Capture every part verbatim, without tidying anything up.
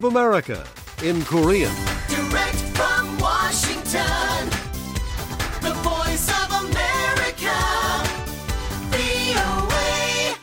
America in Korean. Direct from Washington, the voice of America, 브이오에이.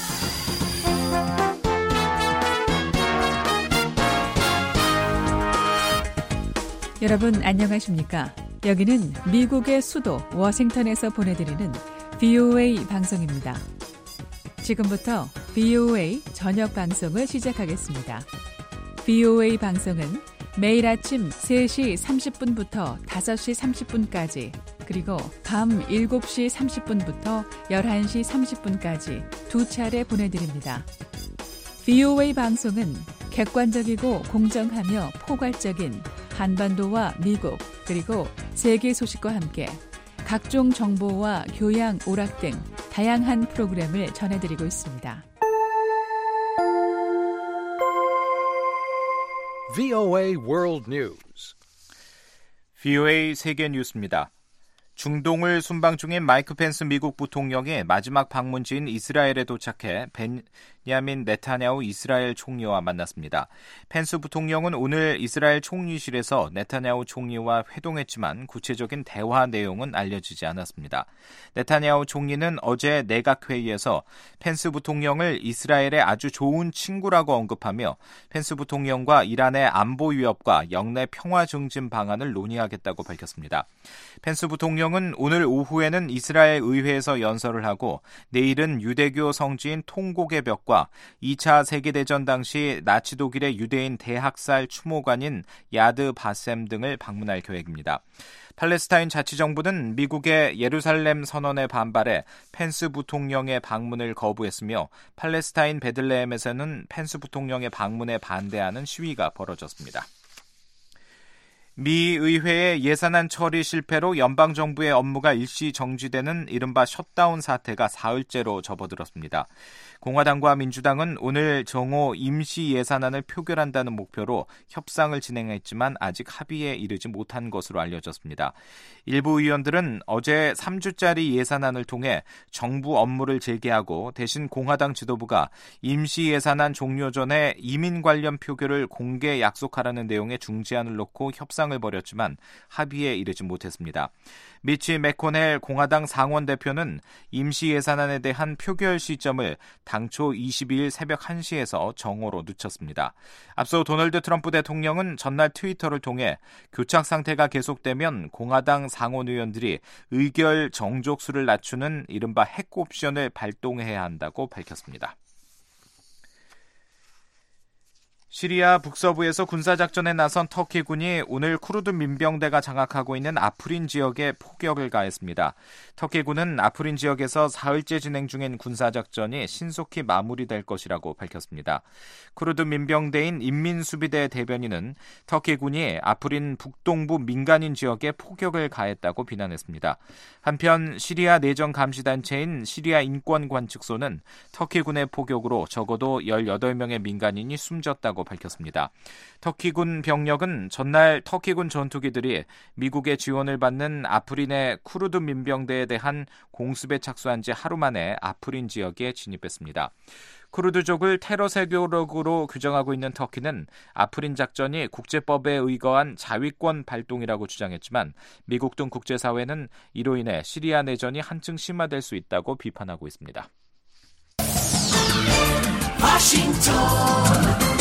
여러분 안녕하십니까? 여기는 미국의 수도 워싱턴에서 보내드리는 브이오에이 방송입니다. 지금부터 브이오에이 저녁 방송을 시작하겠습니다. 브이오에이 방송은 매일 아침 세 시 삼십 분부터 다섯 시 삼십 분까지 그리고 밤 일곱 시 삼십 분부터 열한 시 삼십 분까지 두 차례 보내드립니다. 브이오에이 방송은 객관적이고 공정하며 포괄적인 한반도와 미국 그리고 세계 소식과 함께 각종 정보와 교양, 오락 등 다양한 프로그램을 전해드리고 있습니다. 브이오에이 World News. 브이오에이 세계 뉴스입니다. 중동을 순방 중인 마이크 펜스 미국 부통령이 마지막 방문지인 이스라엘에 도착해 베냐민 네타냐후 이스라엘 총리와 만났습니다. 펜스 부통령은 오늘 이스라엘 총리실에서 네타냐후 총리와 회동했지만 구체적인 대화 내용은 알려지지 않았습니다. 네타냐후 총리는 어제 내각회의에서 펜스 부통령을 이스라엘의 아주 좋은 친구라고 언급하며 펜스 부통령과 이란의 안보 위협과 영내 평화 증진 방안을 논의하겠다고 밝혔습니다. 펜스 부통령은 오늘 오후에는 이스라엘 의회에서 연설을 하고 내일은 유대교 성지인 통곡의 벽과 이 차 세계대전 당시 나치 독일의 유대인 대학살 추모관인 야드 바셈 등을 방문할 계획입니다. 팔레스타인 자치정부는 미국의 예루살렘 선언에 반발해 펜스 부통령의 방문을 거부했으며 팔레스타인 베들레헴에서는 펜스 부통령의 방문에 반대하는 시위가 벌어졌습니다. 미 의회의 예산안 처리 실패로 연방정부의 업무가 일시 정지되는 이른바 셧다운 사태가 사흘째로 접어들었습니다. 공화당과 민주당은 오늘 정오 임시 예산안을 표결한다는 목표로 협상을 진행했지만 아직 합의에 이르지 못한 것으로 알려졌습니다. 일부 의원들은 어제 삼 주짜리 예산안을 통해 정부 업무를 재개하고 대신 공화당 지도부가 임시 예산안 종료 전에 이민 관련 표결을 공개 약속하라는 내용의 중재안을 놓고 협상을 벌였지만 합의에 이르지 못했습니다. 미치 맥코넬 공화당 상원 대표는 임시 예산안에 대한 표결 시점을 당초 이십이일 새벽 한 시에서 정오로 늦췄습니다. 앞서 도널드 트럼프 대통령은 전날 트위터를 통해 교착 상태가 계속되면 공화당 상원 의원들이 의결 정족수를 낮추는 이른바 핵 옵션을 발동해야 한다고 밝혔습니다. 시리아 북서부에서 군사작전에 나선 터키군이 오늘 쿠르드 민병대가 장악하고 있는 아프린 지역에 포격을 가했습니다. 터키군은 아프린 지역에서 사흘째 진행 중인 군사작전이 신속히 마무리될 것이라고 밝혔습니다. 쿠르드 민병대인 인민수비대 대변인은 터키군이 아프린 북동부 민간인 지역에 포격을 가했다고 비난했습니다. 한편 시리아 내정감시단체인 시리아 인권관측소는 터키군의 포격으로 적어도 열여덟 명의 민간인이 숨졌다고 밝혔습니다. 터키군 병력은 전날 터키군 전투기들이 미국의 지원을 받는 아프린의 쿠르드 민병대에 대한 공습에 착수한 지 하루 만에 아프린 지역에 진입했습니다. 쿠르드족을 테러 세력으로 규정하고 있는 터키는 아프린 작전이 국제법에 의거한 자위권 발동이라고 주장했지만 미국 등 국제사회는 이로 인해 시리아 내전이 한층 심화될 수 있다고 비판하고 있습니다. 워싱턴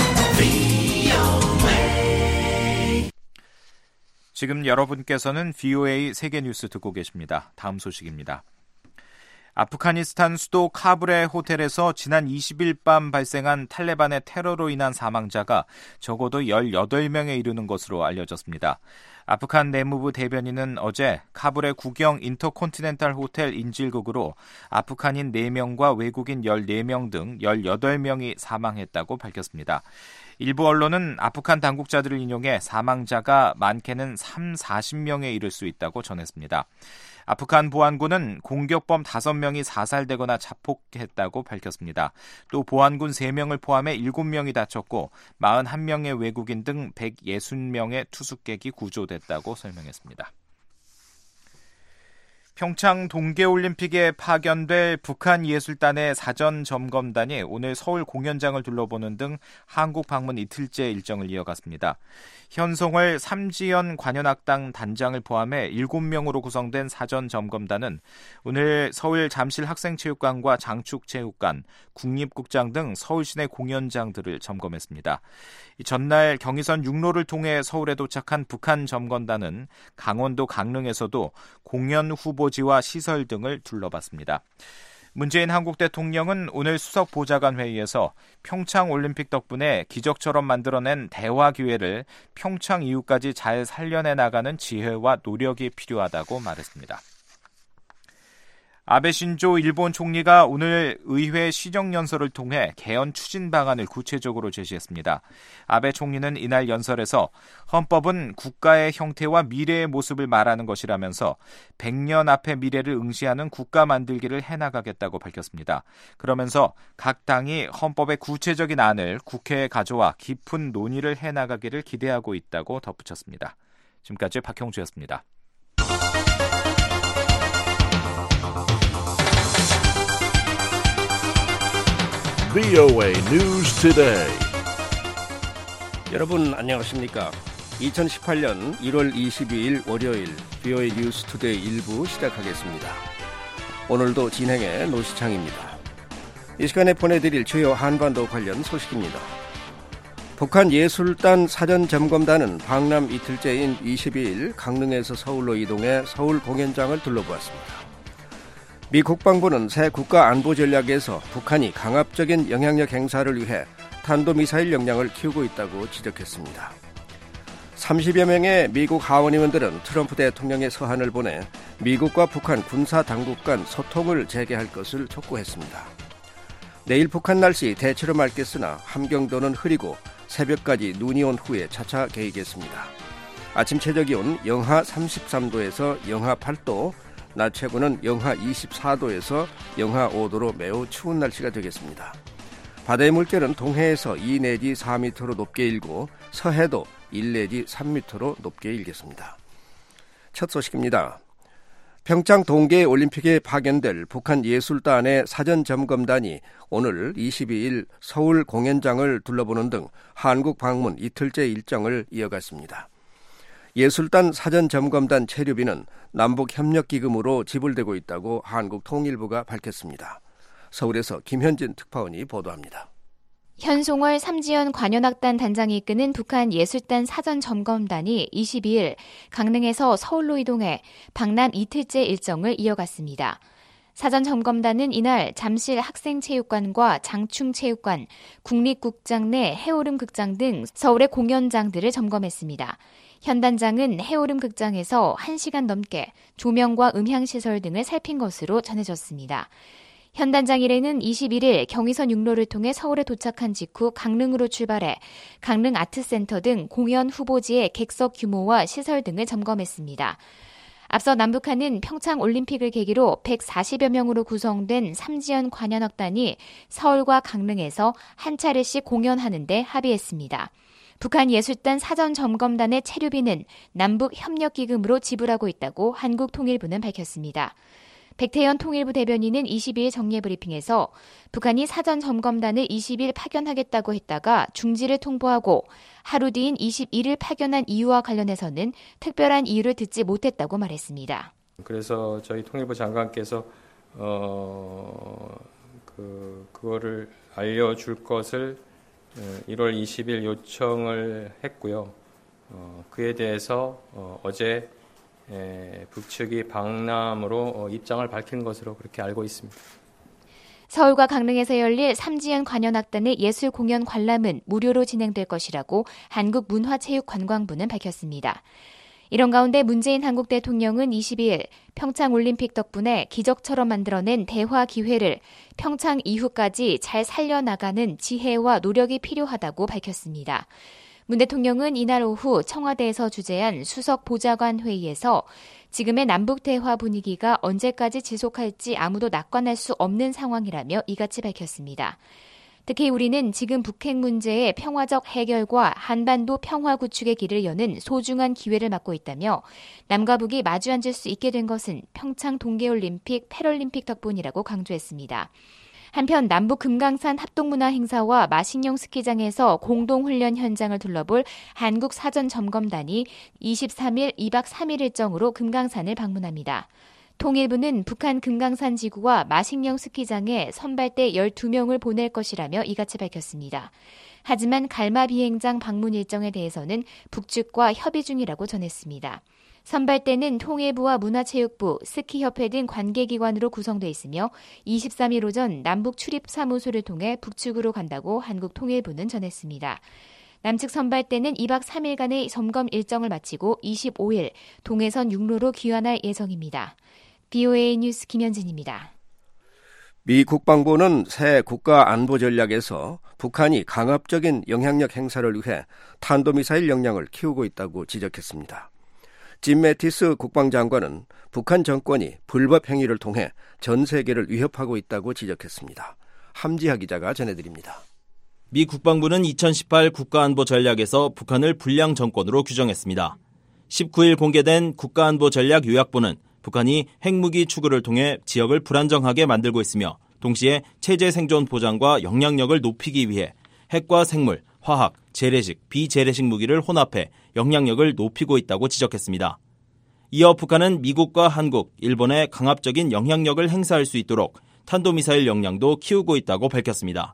브이오에이. 지금 여러분께서는 브이오에이 세계뉴스 듣고 계십니다. 다음 소식입니다. 아프가니스탄 수도 카불의 호텔에서 지난 이십일 밤 발생한 탈레반의 테러로 인한 사망자가 적어도 열여덟 명에 이르는 것으로 알려졌습니다. 아프간 내무부 대변인은 어제 카불의 국영 인터컨티넨탈 호텔 인질극으로 아프간인 네 명과 외국인 열네 명 등 열여덟 명이 사망했다고 밝혔습니다. 일부 언론은 아프간 당국자들을 인용해 사망자가 많게는 삼사십 명에 이를 수 있다고 전했습니다. 아프간 보안군은 공격범 다섯 명이 사살되거나 자폭했다고 밝혔습니다. 또 보안군 세 명을 포함해 일곱 명이 다쳤고 사십일 명의 외국인 등 백육십 명의 투숙객이 구조됐다고 설명했습니다. 평창 동계올림픽에 파견될 북한 예술단의 사전 점검단이 오늘 서울 공연장을 둘러보는 등 한국 방문 이틀째 일정을 이어갔습니다. 현송월 삼지연 관현악단 단장을 포함해 일곱 명으로 구성된 사전 점검단은 오늘 서울 잠실 학생체육관과 장축체육관, 국립극장 등 서울 시내 공연장들을 점검했습니다. 전날 경의선 육로를 통해 서울에 도착한 북한 점검단은 강원도 강릉에서도 공연 후보지와 시설 등을 둘러봤습니다. 문재인 한국 대통령은 오늘 수석 보좌관 회의에서 평창 올림픽 덕분에 기적처럼 만들어낸 대화 기회를 평창 이후까지 잘 살려내 나가는 지혜와 노력이 필요하다고 말했습니다. 아베 신조 일본 총리가 오늘 의회 시정연설을 통해 개헌 추진 방안을 구체적으로 제시했습니다. 아베 총리는 이날 연설에서 헌법은 국가의 형태와 미래의 모습을 말하는 것이라면서 백 년 앞의 미래를 응시하는 국가 만들기를 해나가겠다고 밝혔습니다. 그러면서 각 당이 헌법의 구체적인 안을 국회에 가져와 깊은 논의를 해나가기를 기대하고 있다고 덧붙였습니다. 지금까지 박형주였습니다. 브이오에이 News Today. 여러분 안녕하십니까? 이천십팔년 일월 이십이일 월요일 브이오에이 뉴스 투데이 일부 시작하겠습니다. 오늘도 진행의 노시창입니다. 이 시간에 보내드릴 주요 한반도 관련 소식입니다. 북한 예술단 사전점검단은 방남 이틀째인 이십이일 강릉에서 서울로 이동해 서울 공연장을 둘러보았습니다. 미 국방부는 새 국가안보 전략에서 북한이 강압적인 영향력 행사를 위해 탄도미사일 역량을 키우고 있다고 지적했습니다. 삼십여 명의 미국 하원의원들은 트럼프 대통령의 서한을 보내 미국과 북한 군사당국 간 소통을 재개할 것을 촉구했습니다. 내일 북한 날씨 대체로 맑겠으나 함경도는 흐리고 새벽까지 눈이 온 후에 차차 개이겠습니다. 아침 최저기온 영하 삼십삼도에서 영하 팔도, 낮 최고는 영하 이십사도에서 영하 오도로 매우 추운 날씨가 되겠습니다. 바다의 물결은 동해에서 이 내지 사 미터로 높게 일고 서해도 일 내지 삼 미터로 높게 일겠습니다. 첫 소식입니다. 평창 동계올림픽에 파견될 북한 예술단의 사전점검단이 오늘 이십이일 서울 공연장을 둘러보는 등 한국 방문 이틀째 일정을 이어갔습니다. 예술단 사전점검단 체류비는 남북협력기금으로 지불되고 있다고 한국통일부가 밝혔습니다. 서울에서 김현진 특파원이 보도합니다. 현송월 삼지연 관현악단 단장이 이끄는 북한 예술단 사전점검단이 이십이일 강릉에서 서울로 이동해 방남 이틀째 일정을 이어갔습니다. 사전점검단은 이날 잠실 학생체육관과 장충체육관, 국립극장 내 해오름극장 등 서울의 공연장들을 점검했습니다. 현 단장은 해오름극장에서 한 시간 넘게 조명과 음향시설 등을 살핀 것으로 전해졌습니다. 현 단장 일행은 이십일일 경의선 육로를 통해 서울에 도착한 직후 강릉으로 출발해 강릉 아트센터 등 공연 후보지의 객석 규모와 시설 등을 점검했습니다. 앞서 남북한은 평창 올림픽을 계기로 백사십여 명으로 구성된 삼지연 관현악단이 서울과 강릉에서 한 차례씩 공연하는 데 합의했습니다. 북한 예술단 사전점검단의 체류비는 남북협력기금으로 지불하고 있다고 한국통일부는 밝혔습니다. 백태현 통일부 대변인은 이십이일 정례브리핑에서 북한이 사전점검단을 이십일 파견하겠다고 했다가 중지를 통보하고 하루 뒤인 이십일일 파견한 이유와 관련해서는 특별한 이유를 듣지 못했다고 말했습니다. 그래서 저희 통일부 장관께서 어, 그, 그거를 알려줄 것을 일월 이십일 요청을 했고요. 어, 그에 대해서 어, 어제 에, 북측이 방남으로 어, 입장을 밝힌 것으로 그렇게 알고 있습니다. 서울과 강릉에서 열릴 삼지연 관현악단의 예술 공연 관람은 무료로 진행될 것이라고 한국문화체육관광부는 밝혔습니다. 이런 가운데 문재인 한국 대통령은 이십이일 평창 올림픽 덕분에 기적처럼 만들어낸 대화 기회를 평창 이후까지 잘 살려나가는 지혜와 노력이 필요하다고 밝혔습니다. 문 대통령은 이날 오후 청와대에서 주재한 수석 보좌관 회의에서 지금의 남북 대화 분위기가 언제까지 지속할지 아무도 낙관할 수 없는 상황이라며 이같이 밝혔습니다. 특히 우리는 지금 북핵 문제의 평화적 해결과 한반도 평화 구축의 길을 여는 소중한 기회를 맞고 있다며 남과 북이 마주 앉을 수 있게 된 것은 평창 동계올림픽, 패럴림픽 덕분이라고 강조했습니다. 한편 남북 금강산 합동문화 행사와 마식령 스키장에서 공동훈련 현장을 둘러볼 한국사전점검단이 이십삼 일 이 박 삼 일 일정으로 금강산을 방문합니다. 통일부는 북한 금강산 지구와 마식령 스키장에 선발대 열두 명을 보낼 것이라며 이같이 밝혔습니다. 하지만 갈마 비행장 방문 일정에 대해서는 북측과 협의 중이라고 전했습니다. 선발대는 통일부와 문화체육부, 스키협회 등 관계기관으로 구성돼 있으며 이십삼 일 오전 남북 출입사무소를 통해 북측으로 간다고 한국통일부는 전했습니다. 남측 선발대는 이 박 삼 일간의 점검 일정을 마치고 이십오 일 동해선 육로로 귀환할 예정입니다. 비오에이 뉴스 김현진입니다. 미 국방부는 새 국가안보 전략에서 북한이 강압적인 영향력 행사를 위해 탄도미사일 역량을 키우고 있다고 지적했습니다. 짐 매티스 국방장관은 북한 정권이 불법 행위를 통해 전 세계를 위협하고 있다고 지적했습니다. 함지하 기자가 전해드립니다. 미 국방부는 이천십팔 국가안보 전략에서 북한을 불량 정권으로 규정했습니다. 십구 일 공개된 국가안보 전략 요약본은 북한이 핵무기 추구를 통해 지역을 불안정하게 만들고 있으며 동시에 체제 생존 보장과 영향력을 높이기 위해 핵과 생물, 화학, 재래식, 비재래식 무기를 혼합해 영향력을 높이고 있다고 지적했습니다. 이어 북한은 미국과 한국, 일본의 강압적인 영향력을 행사할 수 있도록 탄도미사일 역량도 키우고 있다고 밝혔습니다.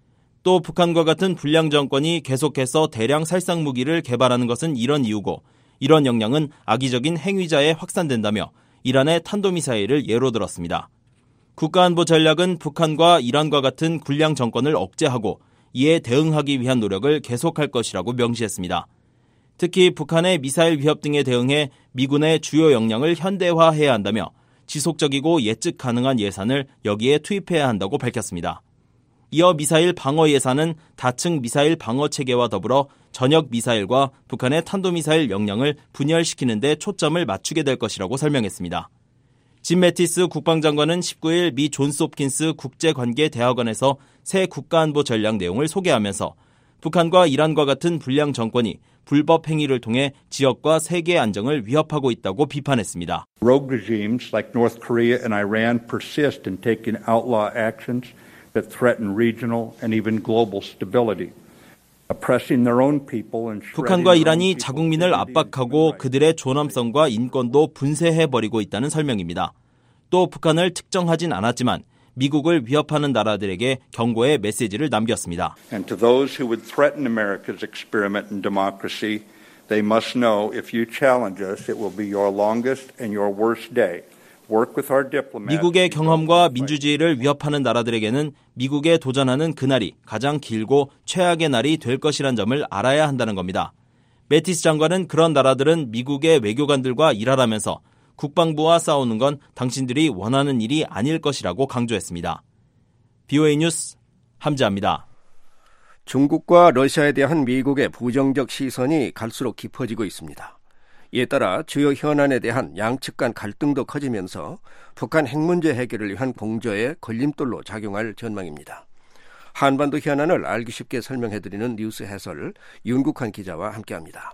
또 북한과 같은 불량 정권이 계속해서 대량 살상 무기를 개발하는 것은 이런 이유고 이런 역량은 악의적인 행위자에 확산된다며 이란의 탄도미사일을 예로 들었습니다. 국가안보 전략은 북한과 이란과 같은 불량 정권을 억제하고 이에 대응하기 위한 노력을 계속할 것이라고 명시했습니다. 특히 북한의 미사일 위협 등에 대응해 미군의 주요 역량을 현대화해야 한다며 지속적이고 예측 가능한 예산을 여기에 투입해야 한다고 밝혔습니다. 이어 미사일 방어 예산은 다층 미사일 방어 체계와 더불어 전역 미사일과 북한의 탄도미사일 역량을 분열시키는 데 초점을 맞추게 될 것이라고 설명했습니다. 짐 매티스 국방장관은 십구 일 미 존스 홉킨스 국제관계대학원에서 새 국가안보 전략 내용을 소개하면서 북한과 이란과 같은 불량 정권이 불법 행위를 통해 지역과 세계 안정을 위협하고 있다고 비판했습니다. Rogue regimes like North Korea and Iran persist in taking outlaw actions that threaten regional and even global stability. 북한과 이란이 자국민을 압박하고 그들의 존엄성과 인권도 분쇄해버리고 있다는 설명입니다. 또 북한을 특정하진 않았지만 미국을 위협하는 나라들에게 경고의 메시지를 남겼습니다. And to those who would threaten America's experiment in democracy, they must know if you challenge us, it will be your longest and your worst day. 미국의 경험과 민주주의를 위협하는 나라들에게는 미국에 도전하는 그날이 가장 길고 최악의 날이 될 것이란 점을 알아야 한다는 겁니다. 매티스 장관은 그런 나라들은 미국의 외교관들과 일하라면서 국방부와 싸우는 건 당신들이 원하는 일이 아닐 것이라고 강조했습니다. 비오에이 뉴스 함지아입니다. 중국과 러시아에 대한 미국의 부정적 시선이 갈수록 깊어지고 있습니다. 이에 따라 주요 현안에 대한 양측 간 갈등도 커지면서 북한 핵 문제 해결을 위한 공조의 걸림돌로 작용할 전망입니다. 한반도 현안을 알기 쉽게 설명해드리는 뉴스 해설 윤국환 기자와 함께합니다.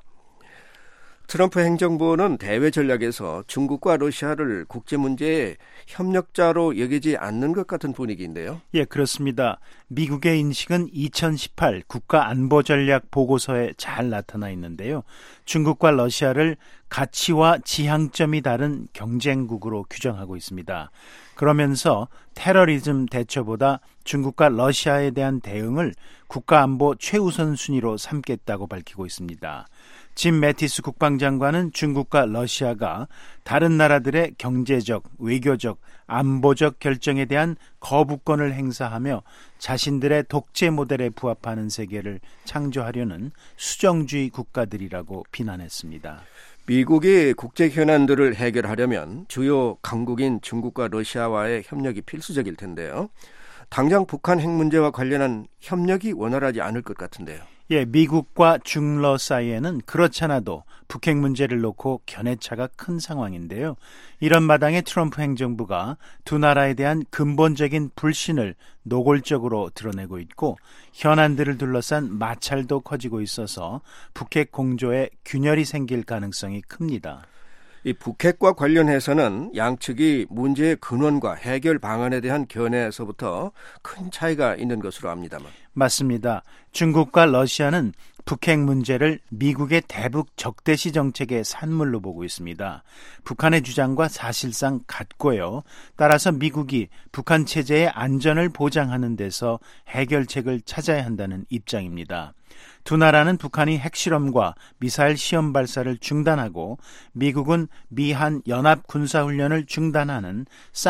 트럼프 행정부는 대외 전략에서 중국과 러시아를 국제 문제의 협력자로 여기지 않는 것 같은 분위기인데요. 예, 그렇습니다. 미국의 인식은 이천십팔 국가안보전략 보고서에 잘 나타나 있는데요. 중국과 러시아를 가치와 지향점이 다른 경쟁국으로 규정하고 있습니다. 그러면서 테러리즘 대처보다 중국과 러시아에 대한 대응을 국가안보 최우선 순위로 삼겠다고 밝히고 있습니다. 짐 매티스 국방장관은 중국과 러시아가 다른 나라들의 경제적, 외교적, 안보적 결정에 대한 거부권을 행사하며 자신들의 독재 모델에 부합하는 세계를 창조하려는 수정주의 국가들이라고 비난했습니다. 미국이 국제 현안들을 해결하려면 주요 강국인 중국과 러시아와의 협력이 필수적일 텐데요. 당장 북한 핵 문제와 관련한 협력이 원활하지 않을 것 같은데요. 예, 미국과 중러 사이에는 그렇잖아도 북핵 문제를 놓고 견해차가 큰 상황인데요. 이런 마당에 트럼프 행정부가 두 나라에 대한 근본적인 불신을 노골적으로 드러내고 있고 현안들을 둘러싼 마찰도 커지고 있어서 북핵 공조에 균열이 생길 가능성이 큽니다. 이 북핵과 관련해서는 양측이 문제의 근원과 해결 방안에 대한 견해에서부터 큰 차이가 있는 것으로 압니다만. 맞습니다. 중국과 러시아는 북핵 문제를 미국의 대북 적대시 정책의 산물로 보고 있습니다. 북한의 주장과 사실상 같고요. 따라서 미국이 북한 체제의 안전을 보장하는 데서 해결책을 찾아야 한다는 입장입니다. 두 나라는 북한이 핵실험과 미사일 시험 발사를 중단하고 미국은 미한 연합 군사훈련을 중단하는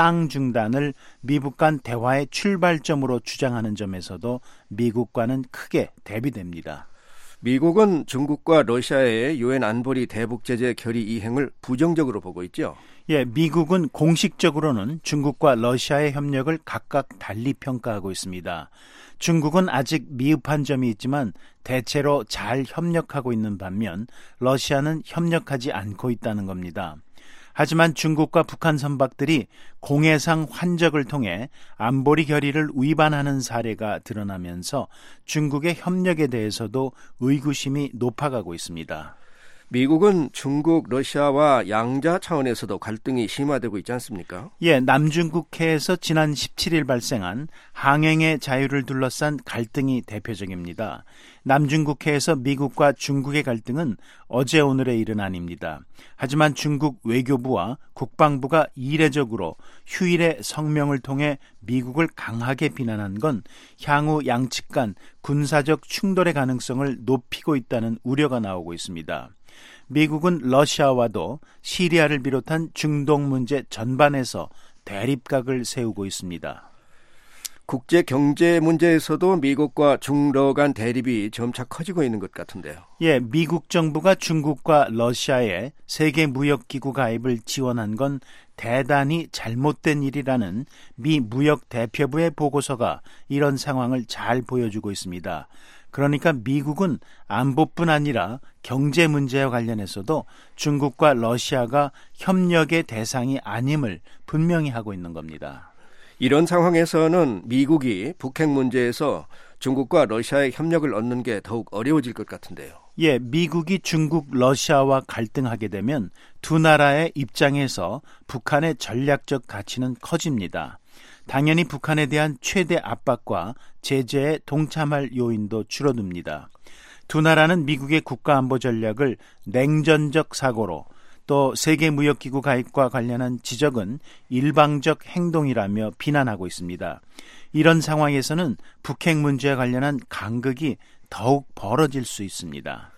쌍중단을 미북 간 대화의 출발점으로 주장하는 점에서도 미국과는 크게 대비됩니다. 미국은 중국과 러시아의 유엔 안보리 대북제재 결의 이행을 부정적으로 보고 있죠. 예, 미국은 공식적으로는 중국과 러시아의 협력을 각각 달리 평가하고 있습니다. 중국은 아직 미흡한 점이 있지만 대체로 잘 협력하고 있는 반면 러시아는 협력하지 않고 있다는 겁니다. 하지만 중국과 북한 선박들이 공해상 환적을 통해 안보리 결의를 위반하는 사례가 드러나면서 중국의 협력에 대해서도 의구심이 높아가고 있습니다. 미국은 중국, 러시아와 양자 차원에서도 갈등이 심화되고 있지 않습니까? 예, 남중국해에서 지난 십칠 일 발생한 항행의 자유를 둘러싼 갈등이 대표적입니다. 남중국해에서 미국과 중국의 갈등은 어제 오늘의 일은 아닙니다. 하지만 중국 외교부와 국방부가 이례적으로 휴일의 성명을 통해 미국을 강하게 비난한 건 향후 양측 간 군사적 충돌의 가능성을 높이고 있다는 우려가 나오고 있습니다. 미국은 러시아와도 시리아를 비롯한 중동 문제 전반에서 대립각을 세우고 있습니다. 국제 경제 문제에서도 미국과 중러 간 대립이 점차 커지고 있는 것 같은데요. 예, 미국 정부가 중국과 러시아의 세계 무역기구 가입을 지원한 건 대단히 잘못된 일이라는 미 무역 대표부의 보고서가 이런 상황을 잘 보여주고 있습니다. 그러니까 미국은 안보뿐 아니라 경제 문제와 관련해서도 중국과 러시아가 협력의 대상이 아님을 분명히 하고 있는 겁니다. 이런 상황에서는 미국이 북핵 문제에서 중국과 러시아의 협력을 얻는 게 더욱 어려워질 것 같은데요. 예, 미국이 중국, 러시아와 갈등하게 되면 두 나라의 입장에서 북한의 전략적 가치는 커집니다. 당연히 북한에 대한 최대 압박과 제재에 동참할 요인도 줄어듭니다. 두 나라는 미국의 국가안보 전략을 냉전적 사고로 또 세계무역기구 가입과 관련한 지적은 일방적 행동이라며 비난하고 있습니다. 이런 상황에서는 북핵 문제와 관련한 간극이 더욱 벌어질 수 있습니다.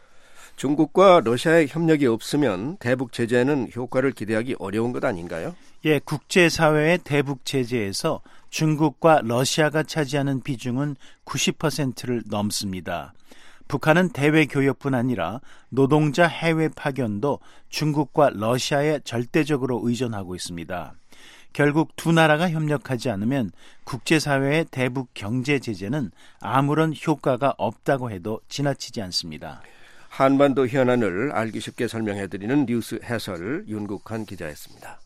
중국과 러시아의 협력이 없으면 대북 제재는 효과를 기대하기 어려운 것 아닌가요? 예, 국제사회의 대북 제재에서 중국과 러시아가 차지하는 비중은 구십 퍼센트를 넘습니다. 북한은 대외 교역뿐 아니라 노동자 해외 파견도 중국과 러시아에 절대적으로 의존하고 있습니다. 결국 두 나라가 협력하지 않으면 국제사회의 대북 경제 제재는 아무런 효과가 없다고 해도 지나치지 않습니다. 한반도 현안을 알기 쉽게 설명해드리는 뉴스 해설 윤국한 기자였습니다.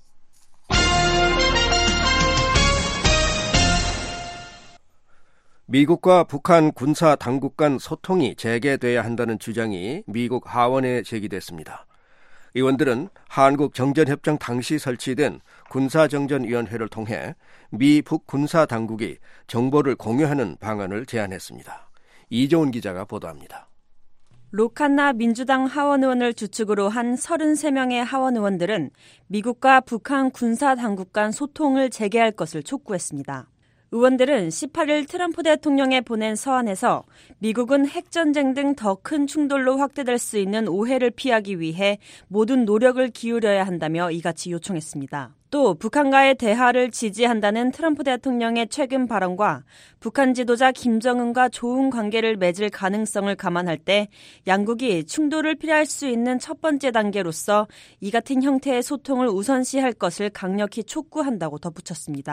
미국과 북한 군사 당국 간 소통이 재개돼야 한다는 주장이 미국 하원에 제기됐습니다. 의원들은 한국정전협정 당시 설치된 군사정전위원회를 통해 미북 군사 당국이 정보를 공유하는 방안을 제안했습니다. 이조은 기자가 보도합니다. 로칸나 민주당 하원의원을 주축으로 한 서른세 명의 하원의원들은 미국과 북한 군사당국 간 소통을 재개할 것을 촉구했습니다. 의원들은 십팔 일 트럼프 대통령에 보낸 서한에서 미국은 핵전쟁 등 더 큰 충돌로 확대될 수 있는 오해를 피하기 위해 모든 노력을 기울여야 한다며 이같이 요청했습니다. 또 북한과의 대화를 지지한다는 트럼프 대통령의 최근 발언과 북한 지도자 김정은과 좋은 관계를 맺을 가능성을 감안할 때 양국이 충돌을 피할 수 있는 첫 번째 단계로서 이 같은 형태의 소통을 우선시할 것을 강력히 촉구한다고 덧붙였습니다.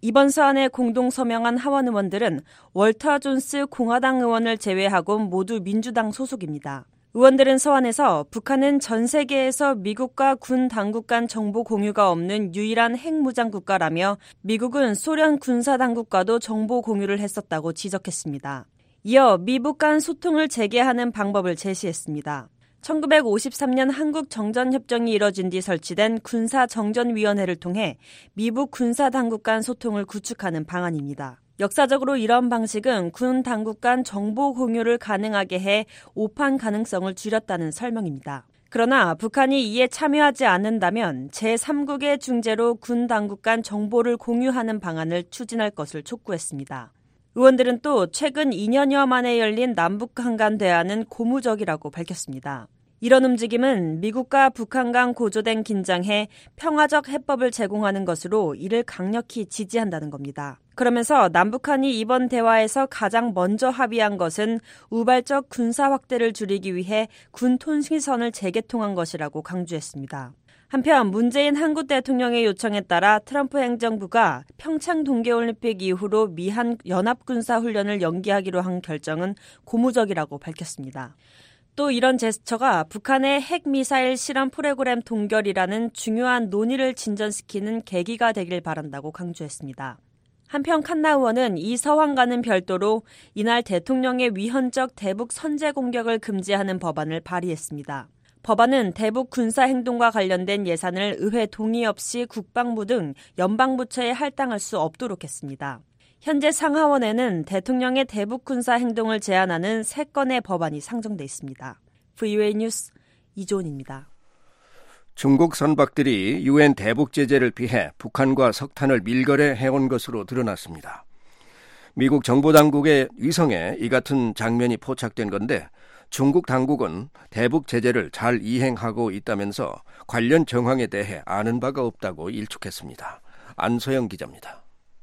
이번 사안에 공동 서명한 하원 의원들은 월터 존스 공화당 의원을 제외하고 모두 민주당 소속입니다. 의원들은 서한에서 북한은 전 세계에서 미국과 군 당국 간 정보 공유가 없는 유일한 핵무장 국가라며 미국은 소련 군사 당국과도 정보 공유를 했었다고 지적했습니다. 이어 미북 간 소통을 재개하는 방법을 제시했습니다. 천구백오십삼 년 한국 정전협정이 이뤄진 뒤 설치된 군사정전위원회를 통해 미북 군사 당국 간 소통을 구축하는 방안입니다. 역사적으로 이런 방식은 군 당국 간 정보 공유를 가능하게 해 오판 가능성을 줄였다는 설명입니다. 그러나 북한이 이에 참여하지 않는다면 제삼국의 중재로 군 당국 간 정보를 공유하는 방안을 추진할 것을 촉구했습니다. 의원들은 또 최근 이 년여 만에 열린 남북한 대화는 고무적이라고 밝혔습니다. 이런 움직임은 미국과 북한 간 고조된 긴장에 평화적 해법을 제공하는 것으로 이를 강력히 지지한다는 겁니다. 그러면서 남북한이 이번 대화에서 가장 먼저 합의한 것은 우발적 군사 확대를 줄이기 위해 군 통신선을 재개통한 것이라고 강조했습니다. 한편 문재인 한국 대통령의 요청에 따라 트럼프 행정부가 평창 동계올림픽 이후로 미한 연합군사훈련을 연기하기로 한 결정은 고무적이라고 밝혔습니다. 또 이런 제스처가 북한의 핵미사일 실험 프로그램 동결이라는 중요한 논의를 진전시키는 계기가 되길 바란다고 강조했습니다. 한편 칸나 의원은 이 서한과는 별도로 이날 대통령의 위헌적 대북 선제 공격을 금지하는 법안을 발의했습니다. 법안은 대북 군사 행동과 관련된 예산을 의회 동의 없이 국방부 등 연방부처에 할당할 수 없도록 했습니다. 현재 상하원에는 대통령의 대북 군사 행동을 제한하는 세 건의 법안이 상정돼 있습니다. 브이오에이 뉴스 이조은입니다. 중국 선박들이 유엔 대북 제재를 피해 북한과 석탄을 밀거래해온 것으로 드러났습니다. 미국 정보당국의 위성에 이 같은 장면이 포착된 건데 중국 당국은 대북 제재를 잘 이행하고 있다면서 관련 정황에 대해 아는 바가 없다고 일축했습니다. 안소영 기자입니다.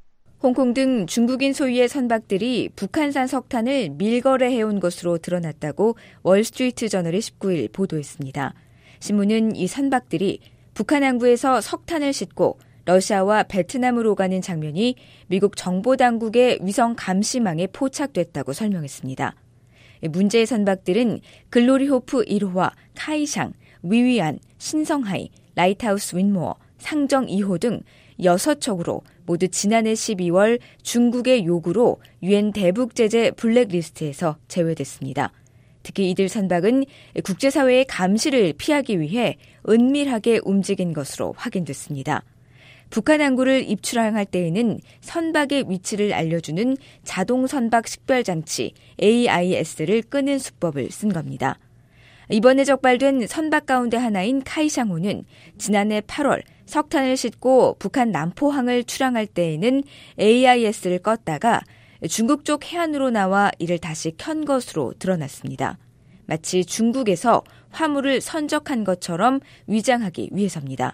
홍콩 등 중국인 소유의 선박들이 북한산 석탄을 밀거래해온 것으로 드러났다고 월스트리트 저널이 십구 일 보도했습니다. 신문은 이 선박들이 북한 항구에서 석탄을 싣고 러시아와 베트남으로 가는 장면이 미국 정보당국의 위성 감시망에 포착됐다고 설명했습니다. 문제의 선박들은 글로리호프 일 호와 카이샹, 위위안, 신성하이, 라이트하우스 윈모어, 상정 이 호 등 여섯 척으로 모두 지난해 십이월 중국의 요구로 유엔 대북제재 블랙리스트에서 제외됐습니다. 특히 이들 선박은 국제사회의 감시를 피하기 위해 은밀하게 움직인 것으로 확인됐습니다. 북한 항구를 입출항할 때에는 선박의 위치를 알려주는 자동 선박 식별장치 에이아이에스를 끄는 수법을 쓴 겁니다. 이번에 적발된 선박 가운데 하나인 카이샹호는 지난해 팔월 석탄을 싣고 북한 남포항을 출항할 때에는 에이아이에스를 껐다가 중국 쪽 해안으로 나와 이를 다시 켠 것으로 드러났습니다. 마치 중국에서 화물을 선적한 것처럼 위장하기 위해서입니다.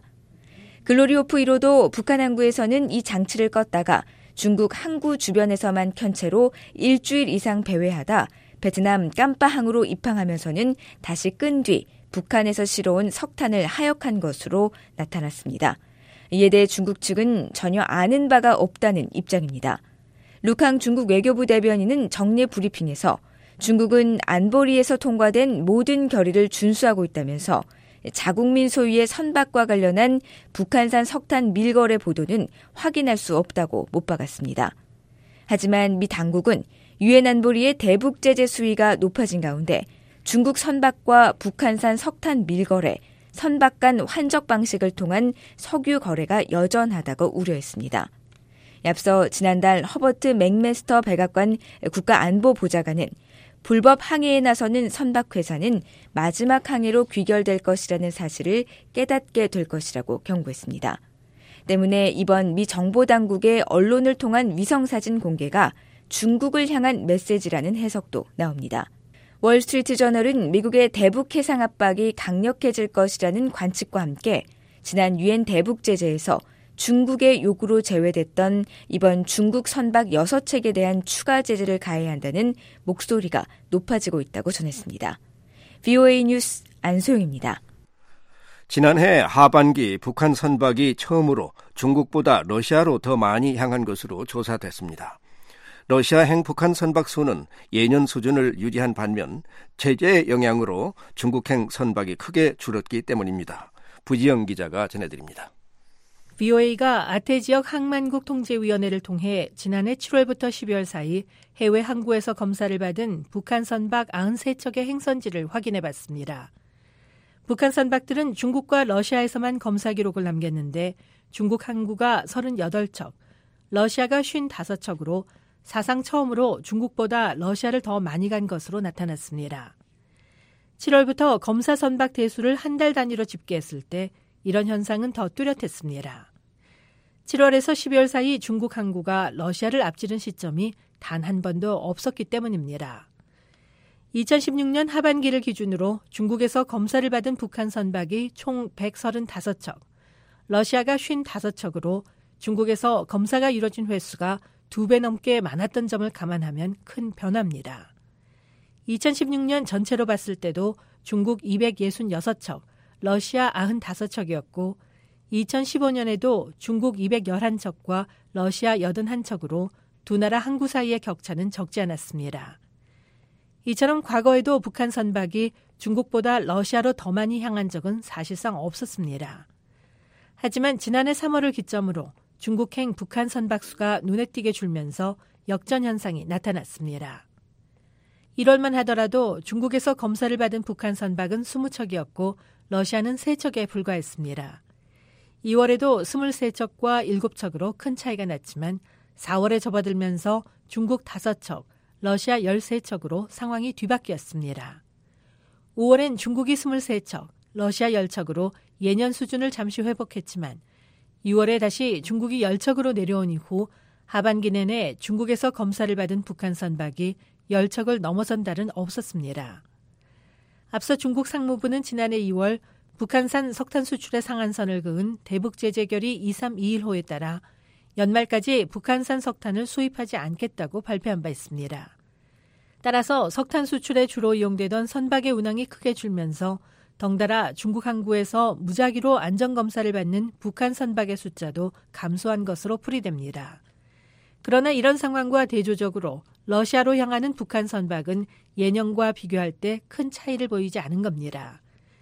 글로리호프 일 호도 북한 항구에서는 이 장치를 껐다가 중국 항구 주변에서만 켠 채로 일주일 이상 배회하다 베트남 깜빠항으로 입항하면서는 다시 끈 뒤 북한에서 실어온 석탄을 하역한 것으로 나타났습니다. 이에 대해 중국 측은 전혀 아는 바가 없다는 입장입니다. 루캉 중국 외교부 대변인은 정례 브리핑에서 중국은 안보리에서 통과된 모든 결의를 준수하고 있다면서 자국민 소유의 선박과 관련한 북한산 석탄 밀거래 보도는 확인할 수 없다고 못 박았습니다. 하지만 미 당국은 유엔 안보리의 대북 제재 수위가 높아진 가운데 중국 선박과 북한산 석탄 밀거래, 선박 간 환적 방식을 통한 석유 거래가 여전하다고 우려했습니다. 앞서 지난달 허버트 맥메스터 백악관 국가안보보좌관은 불법 항해에 나서는 선박회사는 마지막 항해로 귀결될 것이라는 사실을 깨닫게 될 것이라고 경고했습니다. 때문에 이번 미 정보당국의 언론을 통한 위성사진 공개가 중국을 향한 메시지라는 해석도 나옵니다. 월스트리트 저널은 미국의 대북 해상 압박이 강력해질 것이라는 관측과 함께 지난 유엔 대북 제재에서 중국의 요구로 제외됐던 이번 중국 선박 여섯 척에 대한 추가 제재를 가해야 한다는 목소리가 높아지고 있다고 전했습니다. 브이오에이 뉴스 안소영입니다. 지난해 하반기 북한 선박이 처음으로 중국보다 러시아로 더 많이 향한 것으로 조사됐습니다. 러시아행 북한 선박 수는 예년 수준을 유지한 반면 제재의 영향으로 중국행 선박이 크게 줄었기 때문입니다. 부지영 기자가 전해드립니다. 브이오에이가 아태지역 항만국 통제위원회를 통해 지난해 칠월부터 십이월 사이 해외 항구에서 검사를 받은 북한 선박 구십삼 척의 행선지를 확인해봤습니다. 북한 선박들은 중국과 러시아에서만 검사 기록을 남겼는데 중국 항구가 서른여덟 척, 러시아가 오십오 척으로 사상 처음으로 중국보다 러시아를 더 많이 간 것으로 나타났습니다. 칠월부터 검사 선박 대수를 한 달 단위로 집계했을 때 이런 현상은 더 뚜렷했습니다. 칠월에서 십이월 사이 중국 항구가 러시아를 앞지른 시점이 단 한 번도 없었기 때문입니다. 이천십육 년 하반기를 기준으로 중국에서 검사를 받은 북한 선박이 총 백삼십오 척, 러시아가 오십오 척으로 중국에서 검사가 이뤄진 횟수가 두 배 넘게 많았던 점을 감안하면 큰 변화입니다. 이천십육 년 전체로 봤을 때도 중국 이백육십육 척, 러시아 구십오 척이었고 이천십오 년에도 중국 이백십일 척과 러시아 팔십일 척으로 두 나라 항구 사이의 격차는 적지 않았습니다. 이처럼 과거에도 북한 선박이 중국보다 러시아로 더 많이 향한 적은 사실상 없었습니다. 하지만 지난해 삼월을 기점으로 중국행 북한 선박 수가 눈에 띄게 줄면서 역전 현상이 나타났습니다. 일월만 하더라도 중국에서 검사를 받은 북한 선박은 이십 척이었고 러시아는 세 척에 불과했습니다. 이월에도 이십삼 척과 일곱 척으로 큰 차이가 났지만 사월에 접어들면서 중국 다섯 척, 러시아 십삼 척으로 상황이 뒤바뀌었습니다. 오월엔 중국이 이십삼 척, 러시아 십 척으로 예년 수준을 잠시 회복했지만 유월에 다시 중국이 십 척으로 내려온 이후 하반기 내내 중국에서 검사를 받은 북한 선박이 십 척을 넘어선 달은 없었습니다. 앞서 중국 상무부는 지난해 이월 북한산 석탄 수출의 상한선을 그은 대북 제재 결의 이삼이일 호에 따라 연말까지 북한산 석탄을 수입하지 않겠다고 발표한 바 있습니다. 따라서 석탄 수출에 주로 이용되던 선박의 운항이 크게 줄면서 덩달아 중국 항구에서 무작위로 안전검사를 받는 북한 선박의 숫자도 감소한 것으로 풀이됩니다. 그러나 이런 상황과 대조적으로 러시아로 향하는 북한 선박은 예년과 비교할 때 큰 차이를 보이지 않은 겁니다.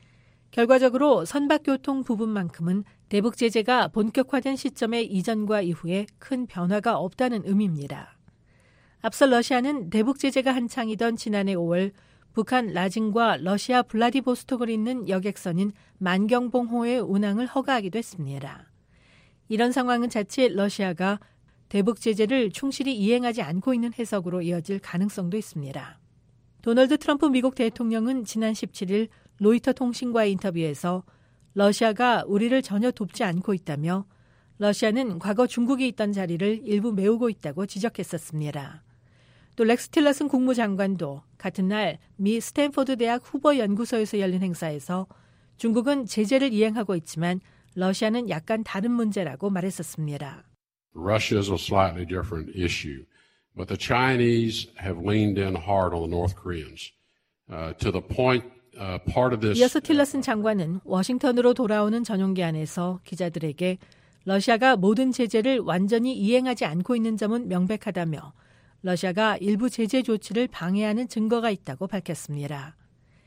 결과적으로 선박교통 부분만큼은 대북 제재가 본격화된 시점의 이전과 이후에 큰 변화가 없다는 의미입니다. 앞서 러시아는 대북 제재가 한창이던 지난해 오월 북한 라진과 러시아 블라디보스톡을 잇는 여객선인 만경봉호의 운항을 허가하기도 했습니다. 이런 상황은 자칫 러시아가 대북 제재를 충실히 이행하지 않고 있는 해석으로 이어질 가능성도 있습니다. 도널드 트럼프 미국 대통령은 지난 십칠일 로이터 통신과의 인터뷰에서 러시아가 우리를 전혀 돕지 않고 있다며 러시아는 과거 중국이 있던 자리를 일부 메우고 있다고 지적했었습니다. 또 렉스 틸러슨 국무장관도 같은 날 미 스탠포드 대학 후보 연구소에서 열린 행사에서 중국은 제재를 이행하고 있지만 러시아는 약간 다른 문제라고 말했었습니다. Russia is a slightly different issue, but the Chinese have leaned in hard on the North Koreans uh, to the point uh, part of this. 이어서 틸러슨 장관은 워싱턴으로 돌아오는 전용기 안에서 기자들에게 러시아가 모든 제재를 완전히 이행하지 않고 있는 점은 명백하다며 러시아가 일부 제재 조치를 방해하는 증거가 있다고 밝혔습니다.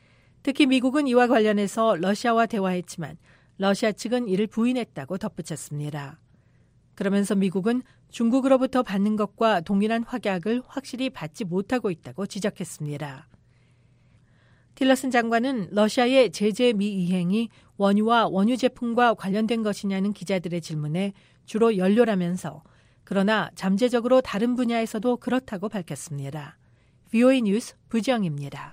특히 미국은 이와 관련해서 러시아와 대화했지만 러시아 측은 이를 부인했다고 덧붙였습니다. 그러면서 미국은 중국으로부터 받는 것과 동일한 확약을 확실히 받지 못하고 있다고 지적했습니다. 틸러슨 장관은 러시아의 제재 미이행이 원유와 원유 제품과 관련된 것이냐는 기자들의 질문에 주로 연료라면서 그러나 잠재적으로 다른 분야에서도 그렇다고 밝혔습니다. 브이오에이 뉴스 부지영입니다.